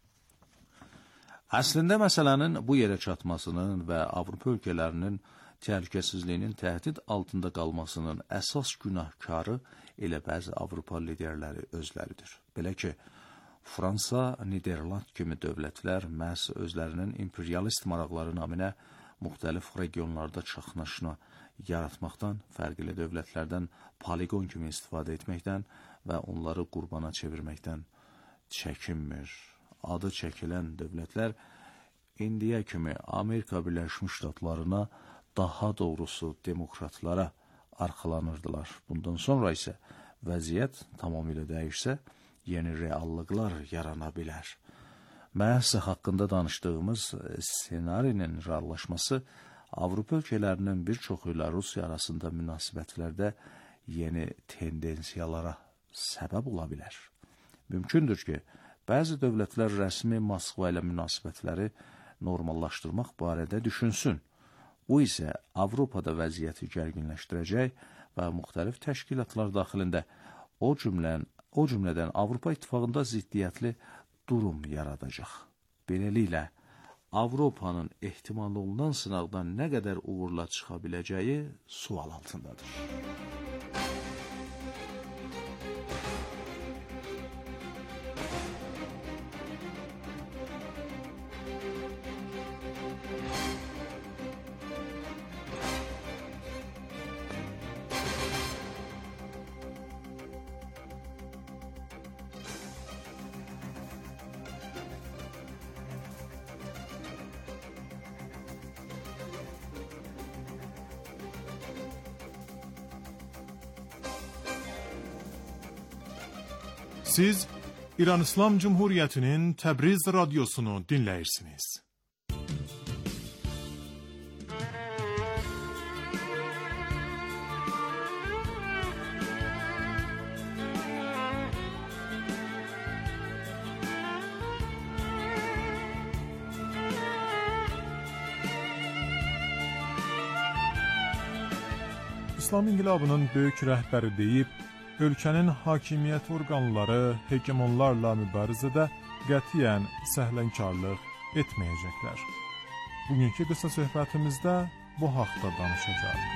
Əslində məsələnin bu yerə çatmasının və Avropa ölkələrinin təhlükəsizliyinin təhdid altında qalmasının əsas günahkarı elə bəzi Avropa liderləri özləridir. Belə ki, Fransa, Niderland kimi dövlətlər məhz özlərinin imperialist maraqları naminə müxtəlif regionlarda çaxnaşma yaratmaqdan, fərqli dövlətlərdən poligon kimi istifadə etməkdən və onları qurbana çevirməkdən çəkinmir. Adı çəkilən dövlətlər indiyə kimi Amerika Birləşmiş Ştatlarına, daha doğrusu demokratlara arxalanırdılar. Bundan sonra isə vəziyyət tamamilə dəyişsə, yeni reallıqlar yarana bilər. Məhz haqqında danışdığımız senarinin reallaşması Avropa ölkələrinin bir çoxu ilə Rusiya arasında münasibətlərdə yeni tendensiyalara səbəb ola bilər. Mümkündür ki, bəzi dövlətlər rəsmi Moskva ilə münasibətləri normallaşdırmaq barədə düşünsün. Bu isə Avropada vəziyyəti gərginləşdirəcək və müxtəlif təşkilatlar daxilində o cümlən, o cümlədən Avropa İttifaqında ziddiyyətli durum yaradacaq. Beləliklə, Avropanın ehtimal olunan sınaqdan nə qədər uğurla çıxa biləcəyi sual altındadır. Siz İran İslam Cumhuriyeti'nin Təbriz radyosunu dinləyirsiniz. İslam inqilabının böyük rəhbəri deyib, ölkənin hakimiyyət orqanları hegemonlarla mübarizədə qətiyyən səhlənkarlıq etməyəcəklər. Bugünkü qısa söhbətimizdə bu haqda danışacağıq.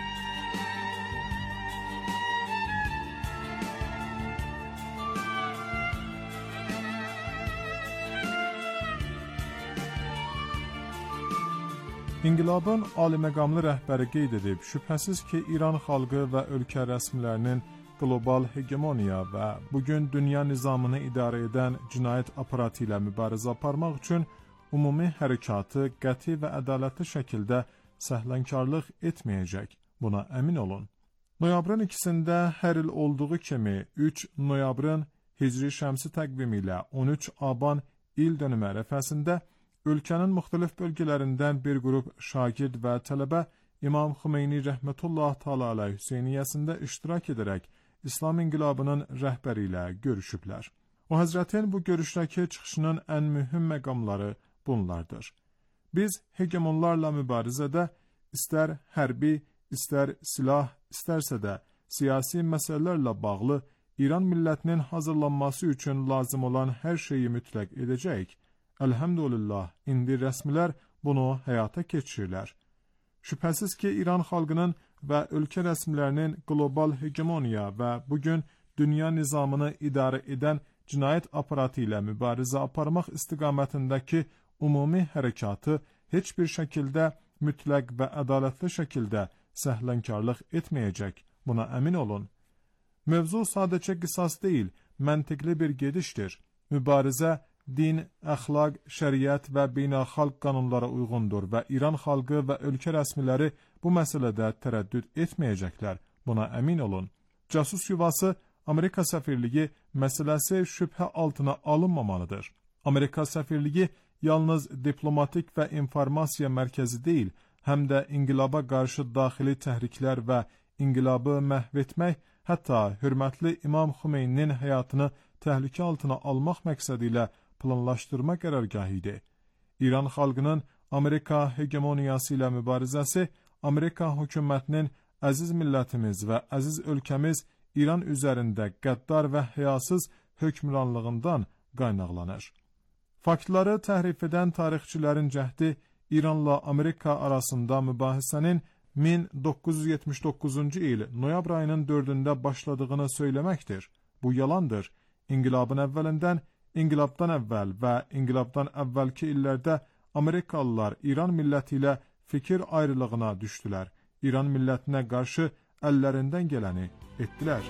İnqilabın aliməqamlı rəhbəri qeyd edib, şübhəsiz ki, İran xalqı və ölkə rəsmilərinin qlobal hegemoniya və bugün dünya nizamını idarə edən cinayət aparatı ilə mübarizə aparmaq üçün ümumi hərəkatı qəti və ədalətli şəkildə səhlənkarlıq etməyəcək. Buna əmin olun. Noyabrın ikisində hər il olduğu kimi üç noyabrın Hicri şəmsi təqvimi ilə on üç aban il dönümü ərəfəsində ölkənin müxtəlif bölgələrindən bir qrup şagird və tələbə İmam Xümeyni rəhmətullah təala əleyh Hüseyniyyəsində iştirak edərək İslam inqilabının rəhbəri ilə görüşüblər. O Həzrətin bu görüşdəki çıxışının ən mühüm məqamları bunlardır. Biz hegemonlarla mübarizədə istər hərbi, istər silah, istərsə də siyasi məsələlərlə bağlı İran millətinin hazırlanması üçün lazım olan hər şeyi mütləq edəcəyik. Elhamdülillah, indi rəsmilər bunu həyata keçirirlər. Şübhəsiz ki, İran xalqının və ölkə rəsmilərinin qlobal hegemoniya və bugün dünya nizamını idarə edən cinayət aparatı ilə mübarizə aparmaq istiqamətindəki ümumi hərəkatı heç bir şəkildə mütləq və ədalətli şəkildə səhlənkarlıq etməyəcək. Buna əmin olun. Mövzu sadəcə qisas deyil, məntiqli bir gedişdir. Mübarizə din, əxlaq, şəriət və beynəlxalq qanunlara uyğundur və İran xalqı və ölkə rəsmiləri bu məsələdə tərəddüd etməyəcəklər. Buna əmin olun. Casus yuvası Amerika səfirliyi məsələsi şübhə altına alınmamalıdır. Amerika səfirliyi yalnız diplomatik və informasiya mərkəzi deyil, həm də inqilaba qarşı daxili təhriklər və inqilabı məhv etmək, hətta hörmətli İmam Xümeyninin həyatını təhlükə altına almaq məqsədi ilə planlaşdırma qərargahı idi. İran xalqının Amerika hegemoniyası ilə mübarizəsi Amerika hökumətinin əziz millətimiz və əziz ölkəmiz İran üzərində qəddar və həyasız hökmranlığından qaynaqlanır. Faktları təhrif edən tarixçilərin cəhdi İranla Amerika arasında mübahisənin min doqquz yüz yetmiş doqquzuncu il noyabr ayının dördündə başladığını söyləməkdir. Bu yalandır. İnqilabın əvvəlindən, İnqilabdan əvvəl və İnqilabdan əvvəlki illərdə Amerikalılar İran milləti ilə fikir ayrılığına düşdülər. İran millətinə qarşı əllərindən gələni etdilər.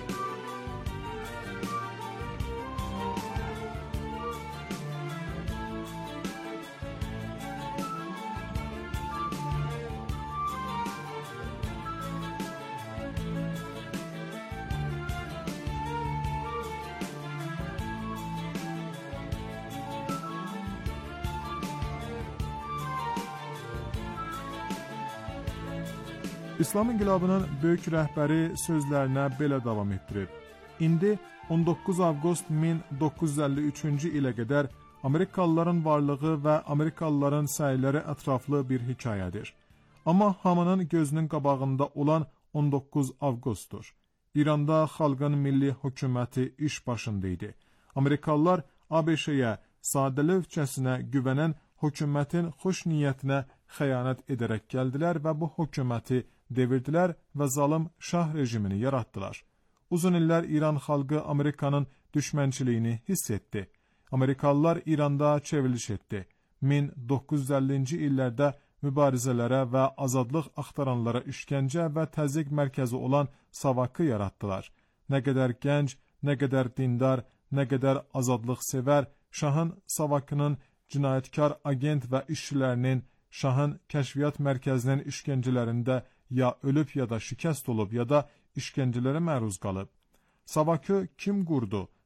İslam inqilabının böyük rəhbəri sözlərinə belə davam etdirib. İndi on doqquz avqust min doqquz yüz əlli üçüncü ilə qədər Amerikalıların varlığı və Amerikalıların səyləri ətraflı bir hekayədir. Amma hamının gözünün qabağında olan on doqquz avqustdur. İranda xalqın milli hökuməti iş başında idi. Amerikalılar A B Ş-yə sadəlövhcəsinə güvənən hökumətin xoş niyyətinə xəyanət edərək gəldilər və bu hökuməti devirdilər və zalım şah rejimini yaratdılar. Uzun illər İran xalqı Amerikanın düşmənçiliyini hiss etdi. Amerikalılar İranda çevriliş etdi. min doqquz yüz əllinci illərdə mübarizələrə və azadlıq axtaranlara işgəncə və təzyiq mərkəzi olan Savakı yaratdılar. Nə qədər gənc, nə qədər dindar, nə qədər azadlıq sevər, şahın Savakının cinayətkar agent və işçilərinin şahın kəşfiyyat mərkəzinin işgəncələrində ya ölüb ya da şikəst olub ya da işgəncələrə məruz qalıb. Savakı kim qurdu?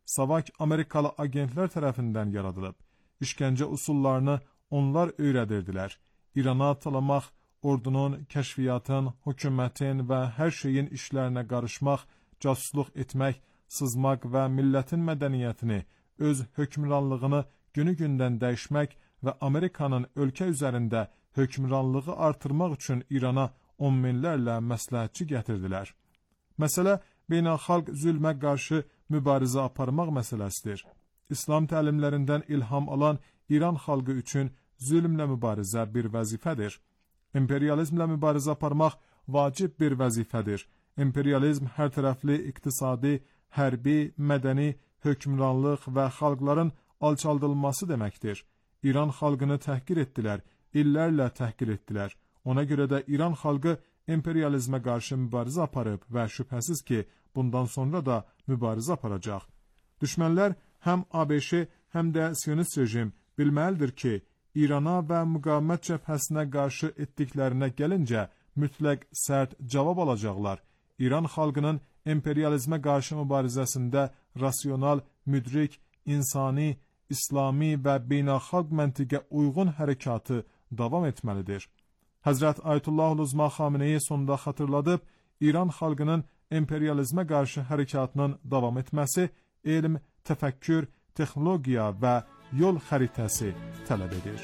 savak Amerikalı agentlər tərəfindən yaradılıb. İşgəncə üsullarını onlar öyrədirdilər. İrana talamaq, ordunun, kəşfiyyatın, hökumətin və hər şeyin işlərinə qarışmaq, casusluq etmək, sızmaq və millətin mədəniyyətini, öz hökmranlığını günü-gündən dəyişmək və Amerikanın ölkə üzərində hökmranlığı artırmaq üçün İrana on minlərlə məsləhətçi gətirdilər. Məsələ beynəlxalq zülmə qarşı mübarizə aparmaq məsələsidir. İslam təlimlərindən ilham alan İran xalqı üçün zülmlə mübarizə bir vəzifədir. İmperializmlə mübarizə aparmaq vacib bir vəzifədir. İmperializm hər tərəfli iqtisadi, hərbi, mədəni, hökmranlıq və xalqların alçaldılması deməkdir. İran xalqını təhqir etdilər, illərlə təhqir etdilər. Ona görə də İran xalqı imperializmə qarşı mübarizə aparıb və şübhəsiz ki, bundan sonra da mübarizə aparacaq. Düşmənlər həm ABŞ, həm də Siyonist rejim bilməlidir ki, İrana və müqavimət cəbhəsinə qarşı etdiklərinə gəlincə mütləq sərt cavab alacaqlar. İran xalqının imperializmə qarşı mübarizəsində rasional, müdrik, insani, İslami və beynəlxalq məntiqə uyğun hərəkatı davam etməlidir. Həzrət Ayətullah Xameneyi sonunda xatırladıb, İran xalqının imperializmə qarşı hərəkatının davam etməsi elm, təfəkkür, texnologiya və yol xəritəsi tələb edir.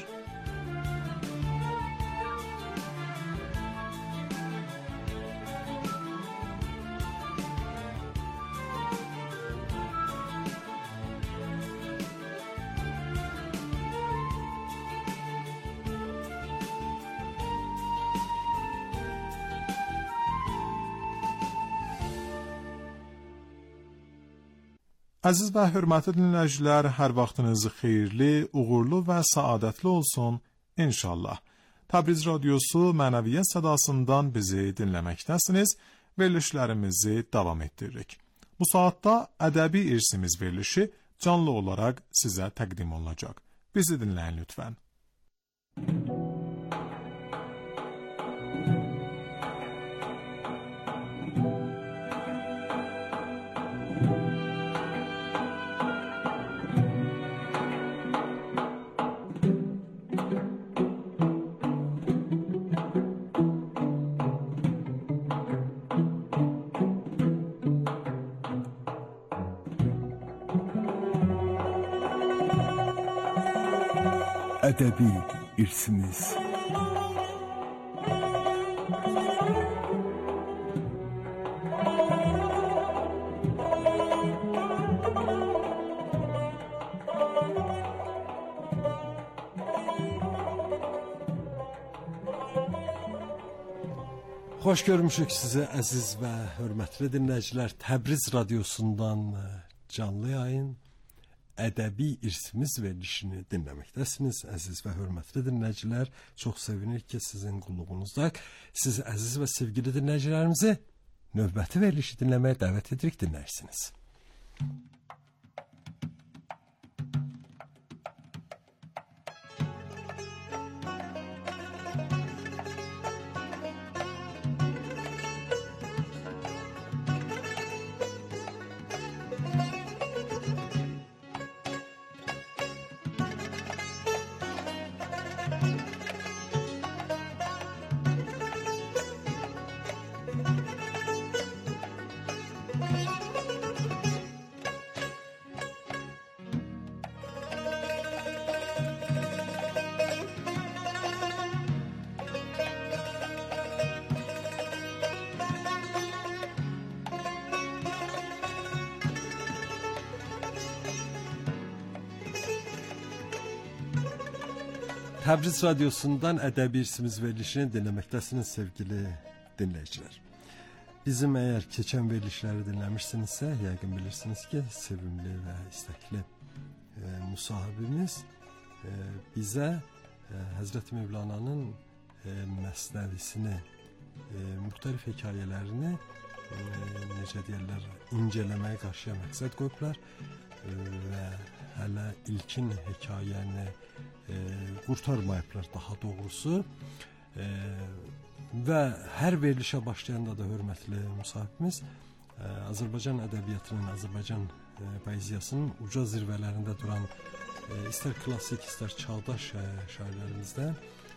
Əziz və hörmətli dinləyicilər, hər vaxtınız xeyirli, uğurlu və səadətli olsun inşallah. Təbriz Radyosu mənəviyyət sədasından bizi dinləməkdəsiniz, verilişlərimizi davam etdiririk. Bu saatda ədəbi irsimiz verilişi canlı olaraq sizə təqdim olunacaq. Bizi dinləyin lütfən. Ədəbi irsimiz. Xoş görmüşük sizi əziz və hörmətli dinləyicilər. Təbriz Radyosundan canlı yayın ədəbi irsimiz verilişini dinləməkdəsiniz. Əziz və hörmətli dinləyicilər, çox sevinirik ki, sizin qulluğunuzdayıq. Siz əziz və sevgili dinləyicilərimizi növbəti verilişi dinləməyə dəvət edirik, dinləyirsiniz. Təbriz Radyosundan ədəbi irsimiz verilişini dinləməkdəsiniz sevgili dinləyicilər. Bizim əgər keçən verilişləri dinləmişsinizsə, yəqin bilirsiniz ki, sevimli və istəkli e, müsahibimiz e, bizə e, Həzrət Mevlana'nın e, məsnəvisini, e, müxtəlif hekayələrini e, necə deyərlər, incələməyə qarşıya məqsəd qoyublar e, və hələ ilkin hekayəni e, qurtarmayıblar daha doğrusu e, və hər verilişə başlayanda da hörmətli müsahibimiz Azərbaycan ədəbiyyatının, Azərbaycan poeziyasının uca zirvələrində duran istər klassik, istər çağdaş şairlərimizdən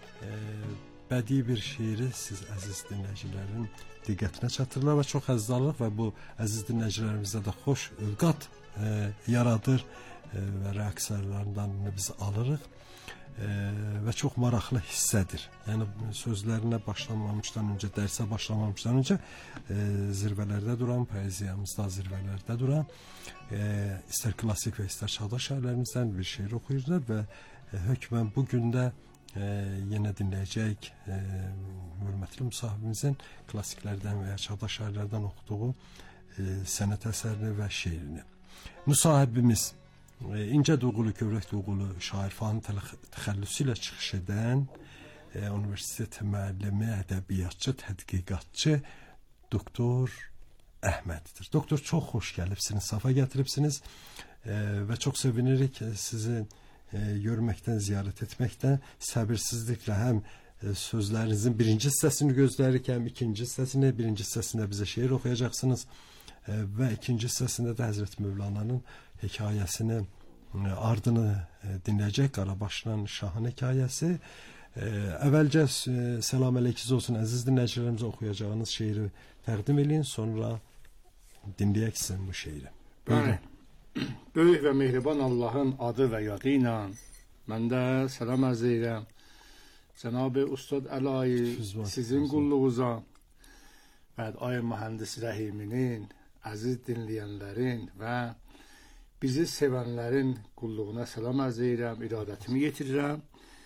bədii bir şeiri siz əziz dinləyicilərin diqqətinə çatdırırlar və çox həzzalıq və bu əziz dinləyicilərimizdə də xoş övqat yaradır və reaksiyalarından biz alırıq və çox maraqlı hissədir. Yəni sözlərinə başlamamışdan öncə, dərsə başlamamışdan öncə zirvələrdə duran, poeziyamızda zirvələrdə duran istər klassik və istər çağdaş şairlərimizdən bir şeir oxuyurlar və hökmən bu gündə yenə dinləyəcək hörmətli müsahibimizin klassiklərdən və ya çağdaş şairlərdən oxuduğu sənət əsərini və şeirini. Müsahibimiz incə duyğulu, kövrək duyğulu şair Fani təxəllüsü ilə çıxış edən universitet müəllimi, ədəbiyyatçı, tədqiqatçı doktor Əhməddir. Doktor, çox xoş gəlibsiniz, safa gətiribsiniz və çox sevinirik sizi görməkdən, ziyarət etməkdən. Səbirsizliklə həm sözlərinizin birinci hissəsini gözləyirik, həm ikinci hissəsini, birinci hissəsində bizə şeir oxuyacaqsınız və ikinci hissəsində də Həzrət Mövlananın hekayəsini, ardını dinləyəcək, Qarabaşlan Şahın hekayəsi. Əvvəlcə səlam əleykiz olsun əziz dinləyicilərimizə, oxuyacağınız şeiri təqdim edin, sonra dinləyək sizin bu şeiri. Bəli. Böyük və mehriban Allahın adı və yadı ilə mən də salam arz edirəm Cənab-ı Ustad Əlayi sizin qulluğunuza və ay mühəndis Rəhiminin, əziz dinləyənlərin və bizi sevənlərin qulluğuna salam arz edirəm, iradətimi yetirirəm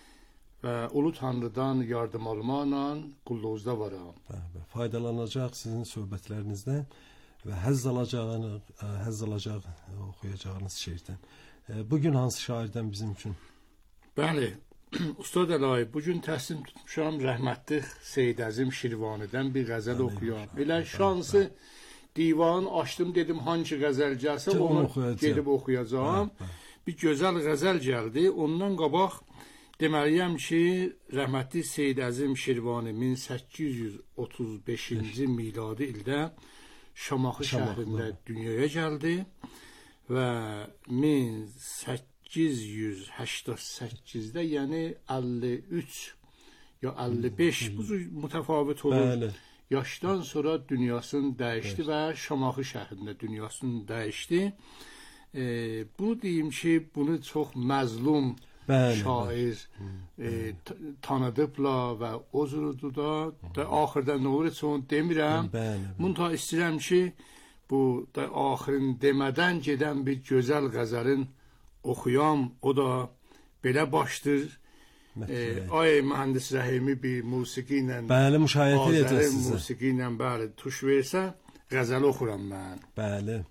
və Ulu Tanrıdan yardım almaqla qulluğunuzda varam. Faydalanacaq sizin söhbətlərinizdən və həzz alacağını, həzz alacaq oxuyacağınız şeirdən. Bugün hansı şairdən bizim üçün? Bəli, Ustad Əlayi, bugün təhsil tutmuşam rəhmətli Seyid Əzim Şirvanidən bir qəzəl oxuyam. Elə şansı divanı açdım, dedim hangi qəzəl gəlsə onu gedib oxuyacağam. Bir gözəl qəzəl gəldi. Ondan qabaq deməliyəm ki, rəhmətli Seyid Əzim Şirvani min səkkiz yüz otuz beşinci miladi ildə Şamaxı şəhərində dünyaya gəldi və min səkkiz yüz həştad səkkizdə, yəni əlli üç ya əlli beş bu mütəfavit olur. Yaşdan sonra dünyasını dəyişdi və Şamaxı şəhərində dünyasını dəyişdi. E, bunu deyim ki, bunu çox məzlum bəli, şair e, tanıdıblar və o cürüdür da, da axırda nə olur heç onu demirəm. Bunu da istəyirəm ki, bu da axirin demədən gedən bir gözəl qəzəlin oxuyam. O da belə başdır. E, ay mühəndis Rəhimi bir musiqi ilə, bəli, müşahidə edəcəksiniz sizə. Musiqi ilə bəli tuş versə, qəzəl oxuram mən. Bəli.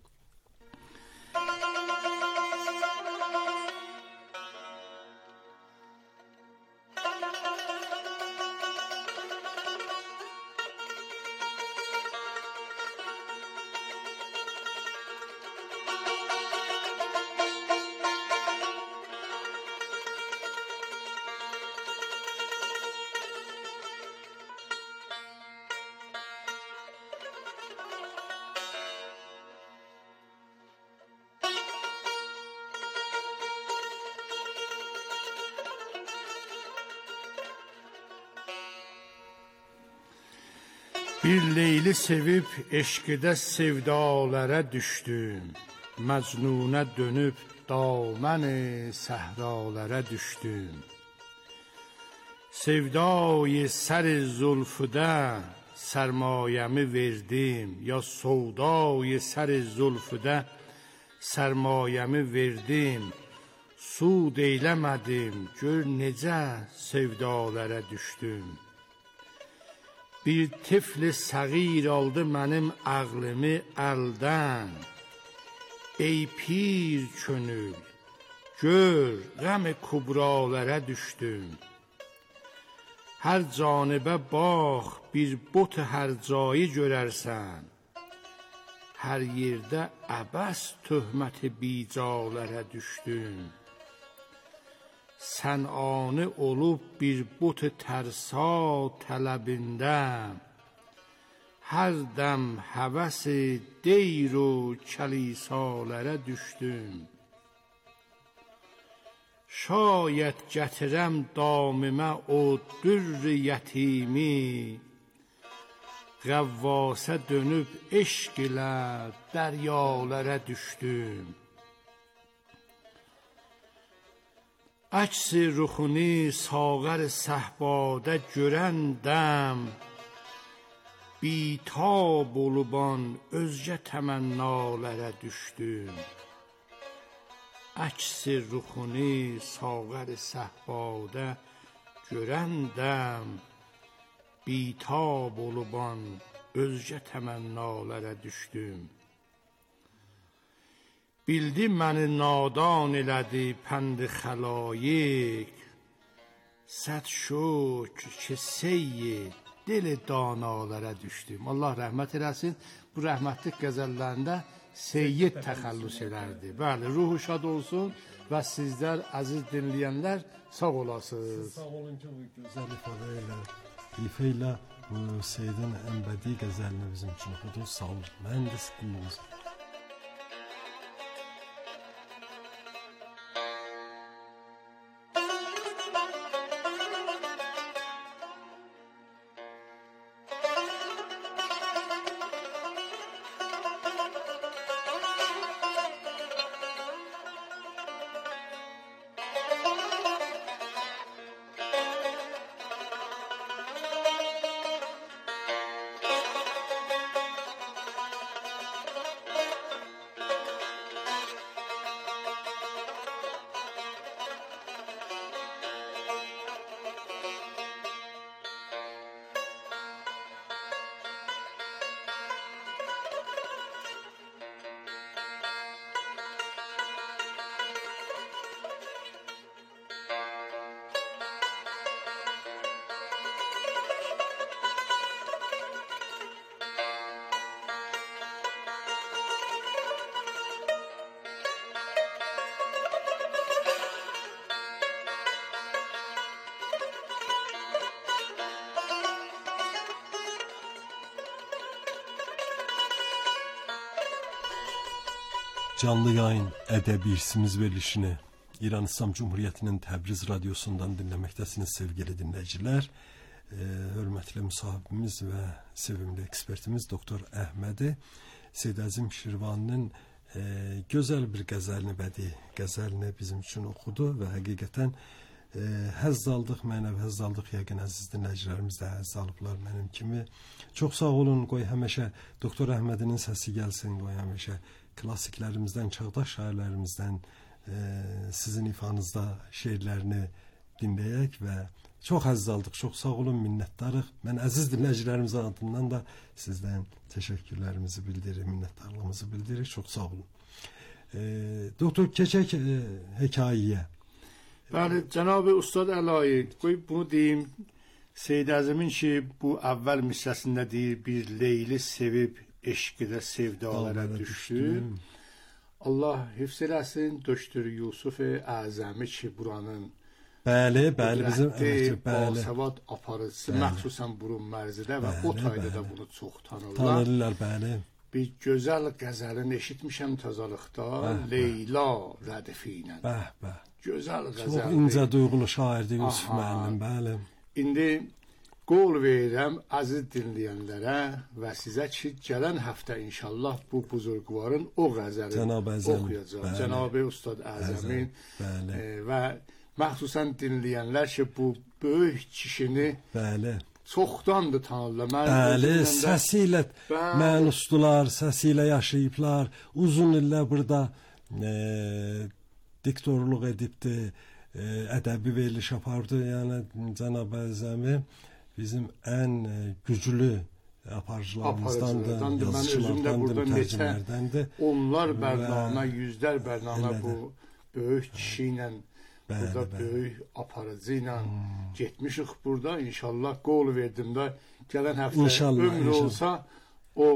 Bir leyli sevib eşqidə sevdalara düşdüm. Məcnunə dönüb daməni səhralara düşdüm. Sevdayı sər-i zülfüdə sərmayəmi verdim. Ya sovdayı sər-i zülfüdə sərmayəmi verdim. Sud eyləmədim, gör necə sevdalara düşdüm. Bir tifli səğir aldı mənim ağlımı əldən. Ey pir könül, gör qəm-i kubralara düşdüm. Hər canibə bax, bir bot hər cayı görərsən. Hər yerdə əbəs töhməti bicalara düşdüm. Sən ani olub bir but tərsa tələbində. Hər dəm həvəsi deyr o kəlisalərə düşdüm. Şayət gətirəm damimə o dürr yətimi, Qəvvasə dönüb eşq ilə dəryalərə düşdüm. Əks ruxuni sağər səhbadə görəndəm, bitab oluban özgə təmənnalərə düşdüm. Əks ruxuni sağər səhbadə görəndəm, bitab oluban özgə təmənnalərə düşdüm. Bildi məni nadan elədi pənd xəlayiq, Səd şükr ki seyyi dil danalərə düşdüm. Allah rəhmət eləsin. Bu rəhmətlik qəzəllərində seyyid təxəllüs elərdi. Bəli, ruhu şad olsun və sizlər əziz dinləyənlər sağ olasınız. Sağ olun ki bu gözəl ifadə ilə, ifa ilə bu Seyyidin ən bədii qəzəlini bizim üçün oxudunuz. Sağ olun. Mühəndis qulunuz. Canlı yayın ədəbi irsimiz verilişini İran İslam Cumhuriyyətinin Təbriz radiosundan dinləməkdəsiniz sevgili dinləyicilər. E, hörmətli müsahibimiz və sevimli ekspertimiz Doktor Əhmədi Seyyid Əzim Şirvaninin e, gözəl bir qəzəlini, bədii qəzəlini bizim üçün oxudu və həqiqətən e, həzz aldıq, mənəvi həzz aldıq. Yəqin əziz dinləyicilərimiz də həzz alıblar mənim kimi. Çox sağ olun, qoy həmişə Doktor Əhmədinin səsi gəlsin, qoy həmişə klassiklərimizdən, çağdaş şairlərimizdən e, sizin ifanızda şeirlərini dinləyək və çox həzz aldıq, çox sağ olun, minnətdarıq. Mən əziz dinləyicilərimizin adından da sizdən təşəkkürlərimizi bildiririk, minnətdarlığımızı bildiririk, çox sağ olun. E, doktor, keçək e, hekayəyə. Bəli, Cənab-ı Ustad Əlayi, qoy bunu deyim, Seyyid Əzimin ki, bu əvvəl misrəsində deyir, bir Leyli sevib, eşqidə sevdalara düşdü. Allah hifz eləsin, Döştür Yusuf Əzəmi ki, buranın bəli, bəli, bizim bəli, basavad aparıcısı, məxsusən burun mərzidə və o tayda da bunu çox tanırlar. Tanırlar, bəli. Bir gözəl qəzəlini eşitmişəm təzalıqda, Leyla rədifi ilə. Bəh, bəh. Gözəl qəzəl. Çox incə duyğulu şairdir Yusuf müəllim, bəli. İndi qol verirəm əziz dinləyənlərə və sizə ki, gələn həftə inşallah bu buzurqvarın o qəzəlini oxuyacaq. Cənab-ı Ustad Əzəmin e, və məxsusən dinləyənlər ki, bu böyük kişini bəli, çoxdandır tanırlar. Bəli, səsi ilə mənusdular, səsi ilə yaşayıblar. Uzun illər burada e, diktorluq edibdi, e, ədəbi veriliş apardı. Yəni Cənab-ı Əzəmi bizim ən güclü aparıcılarımızdandır, yazıcılardandır, tərcümələrdəndir. Onlar bərnamə, yüzlər bərnamə bu böyük kişi ilə, burada böyük aparıcı ilə getmişik burada. İnşallah qol verdim də gələn həftə ömrü olsa o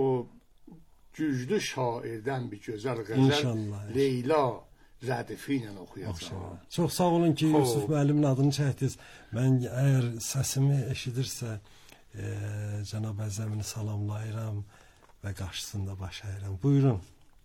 güclü şairdən bir gözəl qəzəl Leyla rədifi ilə oxuyacaq. Çox sağ olun ki, Yusuf müəllimin adını çəkdiniz. Mən əgər səsimi eşidirsə, e, cənab Əzəmini salamlayıram və qarşısında baş əyirəm. Buyurun.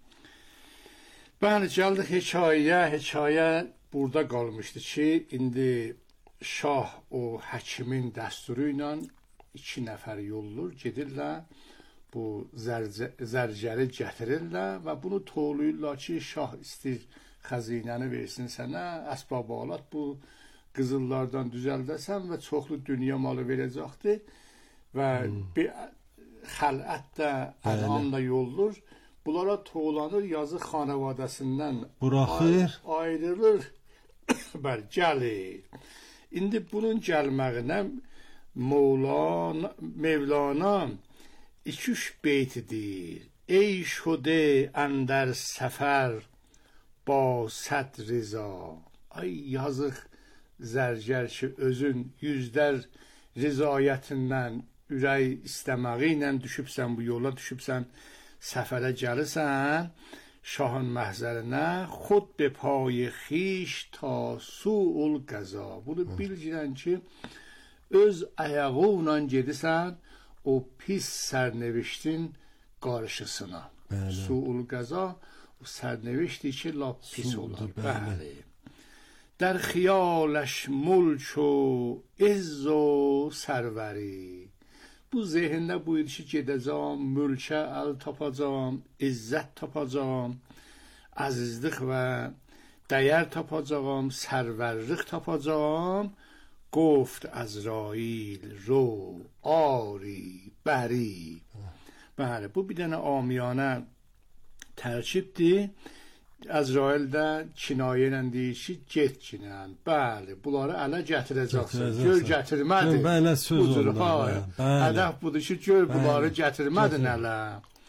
Bəli, gəldik hekayə. Hekayə burada qalmışdı ki, indi şah o həkimin dəsturu ilə iki nəfər yollur, gedirlər, bu zərcə, zərcəri gətirirlər və bunu toğluyurlar ki, şah istir xəzinəni versin sənə, əsbab-alat bu qızıllardan düzəldəsən və çoxlu dünya malı verəcəkdir və hmm. bir xələt də, ənam da yollur. Bunlara toğlanır, yazı xanavadəsindən buraxır, ayrılır, bəl, gəlir. İndi bunun gəlməyinə Mevlana, Mevlana iki-üç beytidir. Ey şude əndər səfər ba səd riza. Ay yazıq zərgər ki, özün yüzlər rizayətindən, ürək istəməyi ilə düşübsən, bu yola düşübsən, səfərə gəlirsən, şahın məhzərinə, xud be pay xیش ta su'ul qəza. Bunu bilgirən ki, öz ayağınla gedirsən, o pis sərneviştin qarşısına. Su'ul qəza, o sərnevişti ki, lap pis olur. Bəli. در خیالش ملک و عز و سروری. Bu zehində buyurdu ki, gedəcəm, mülkə əl tapacam, izzət tapacam, əzizlik və dəyər tapacağam, sərvərlik tapacağam. گفت عزراییل رو آری بری. بله، bu bir dənə amiyana tərkibdir. Əzrail də kinayə ilə deyir ki, get kinən. Bəli, bunları ələ gətirəcəksən. Gör gətirmədi. Belə söz budur, olur. Hədəf budur ki, gör bunları gətirmədin ələ.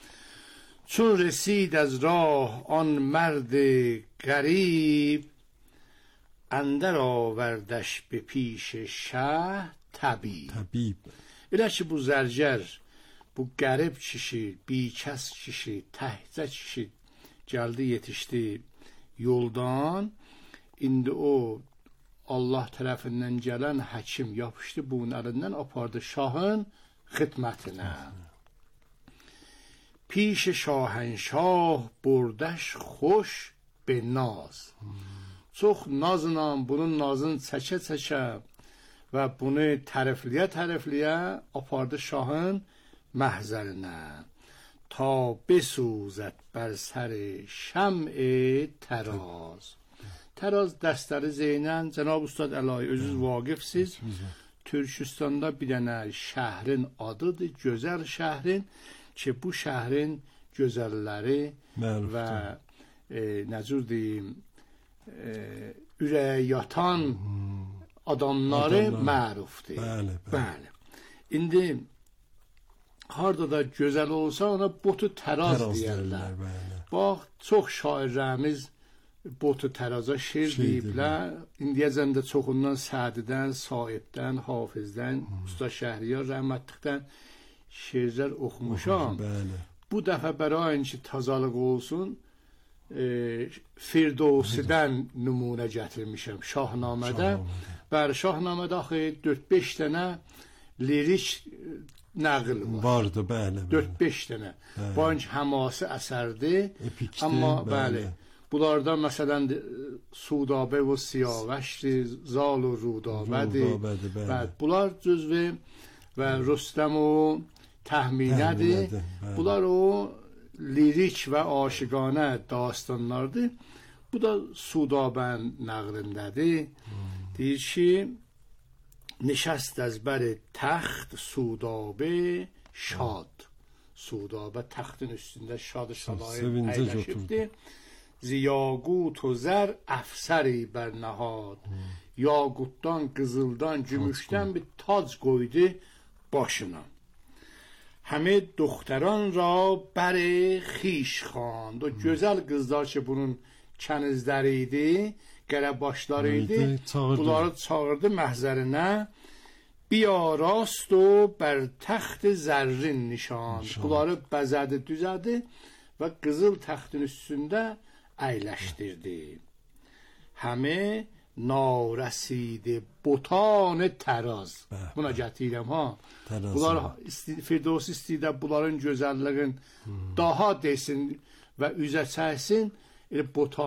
چون رسید از راه آن مرد غریب اندر آوردش به پیش شه طبیب. طبیب. Elə ki, bu zərgər, bu qərib kişi, bikəs kişi, təhcə kişi gəldi, yetişdi yoldan. İndi o Allah tərəfindən gələn həkim yapışdı bunun əlindən, apardı şahın xidmətinə. پیش شاهنشاه بردش خوش به ناز. çox nazla bunun nazını çəkə-çəkə və bunu tərifləyə-tərifləyə apardı şahın məhzərinə. تا بسوزد بر سر شمع تراز. Təraz dəstəri zeynən, cənab Ustad Əlahi, özünüz vaqifsiz. Türkistanda bir dənə şəhrin adıdır, gözəl şəhrin ki, bu şəhrin gözəlləri və e, necür deyim, e, ürəyə yatan hmm. adamları mərufdir. Bəli, bəli. bəli. İndi harda da gözəl olsa ona botu təraz, təraz deyərlər. Bax, çox şairlərimiz botu təraza şir deyiblər. İndiyəcən də çoxundan Sədidən, Saibdən, Hafizdən, hmm. Usta Şəhriyar rəhmətlikdən şeirlər oxumuşam. Bəli. Bu dəfə bərayin ki, tazalıq olsun, e, Firdovsidən nümunə gətirmişəm Şahnamədə. Bəli, Şahnamədə axı dörd-beş dənə lirik nəql var. Vardı, bəli. dörd-beş dənə. Bu önce həması əsərdir. Epikdir, amma bəli. Bunlardan məsələn Sudabə və Siyavəşdir, Zal və Rudabədir. Bəli. Bunlar cüzvi və Rüstəm o Təhminədir. Bunlar o lirik və aşiqanə dastanlardır. Bu da Sudabən nəqlindədir. Hmm. Deyir ki, نشست از بر تخت سودابه شاد. Sudabə təxtin üstündə şad şadayı əyləşibdir. Ziyaqut و zər əfsəri bər nəhad. Hmm. Yaqutdan, qızıldan, gümüşdən bir tac qoydu başına. Həmi doktoran ra bəri xiş xand. O gözəl qızlar ki, bunun kənizləri idi, qələbaşları idi, bunları çağırdı məhzərinə. Biyarast o bər təxt zərrin nişan. Bunları bəzədi, düzədi və qızıl təxtin üstündə əyləşdirdi. Həmi نارسیده بوتان təraz. Buna gətirirəm ha. Təraz. Bunlar isti- Firdevs istəyir bunların gözəlliyin daha desin və üzə çəksin. Elə botan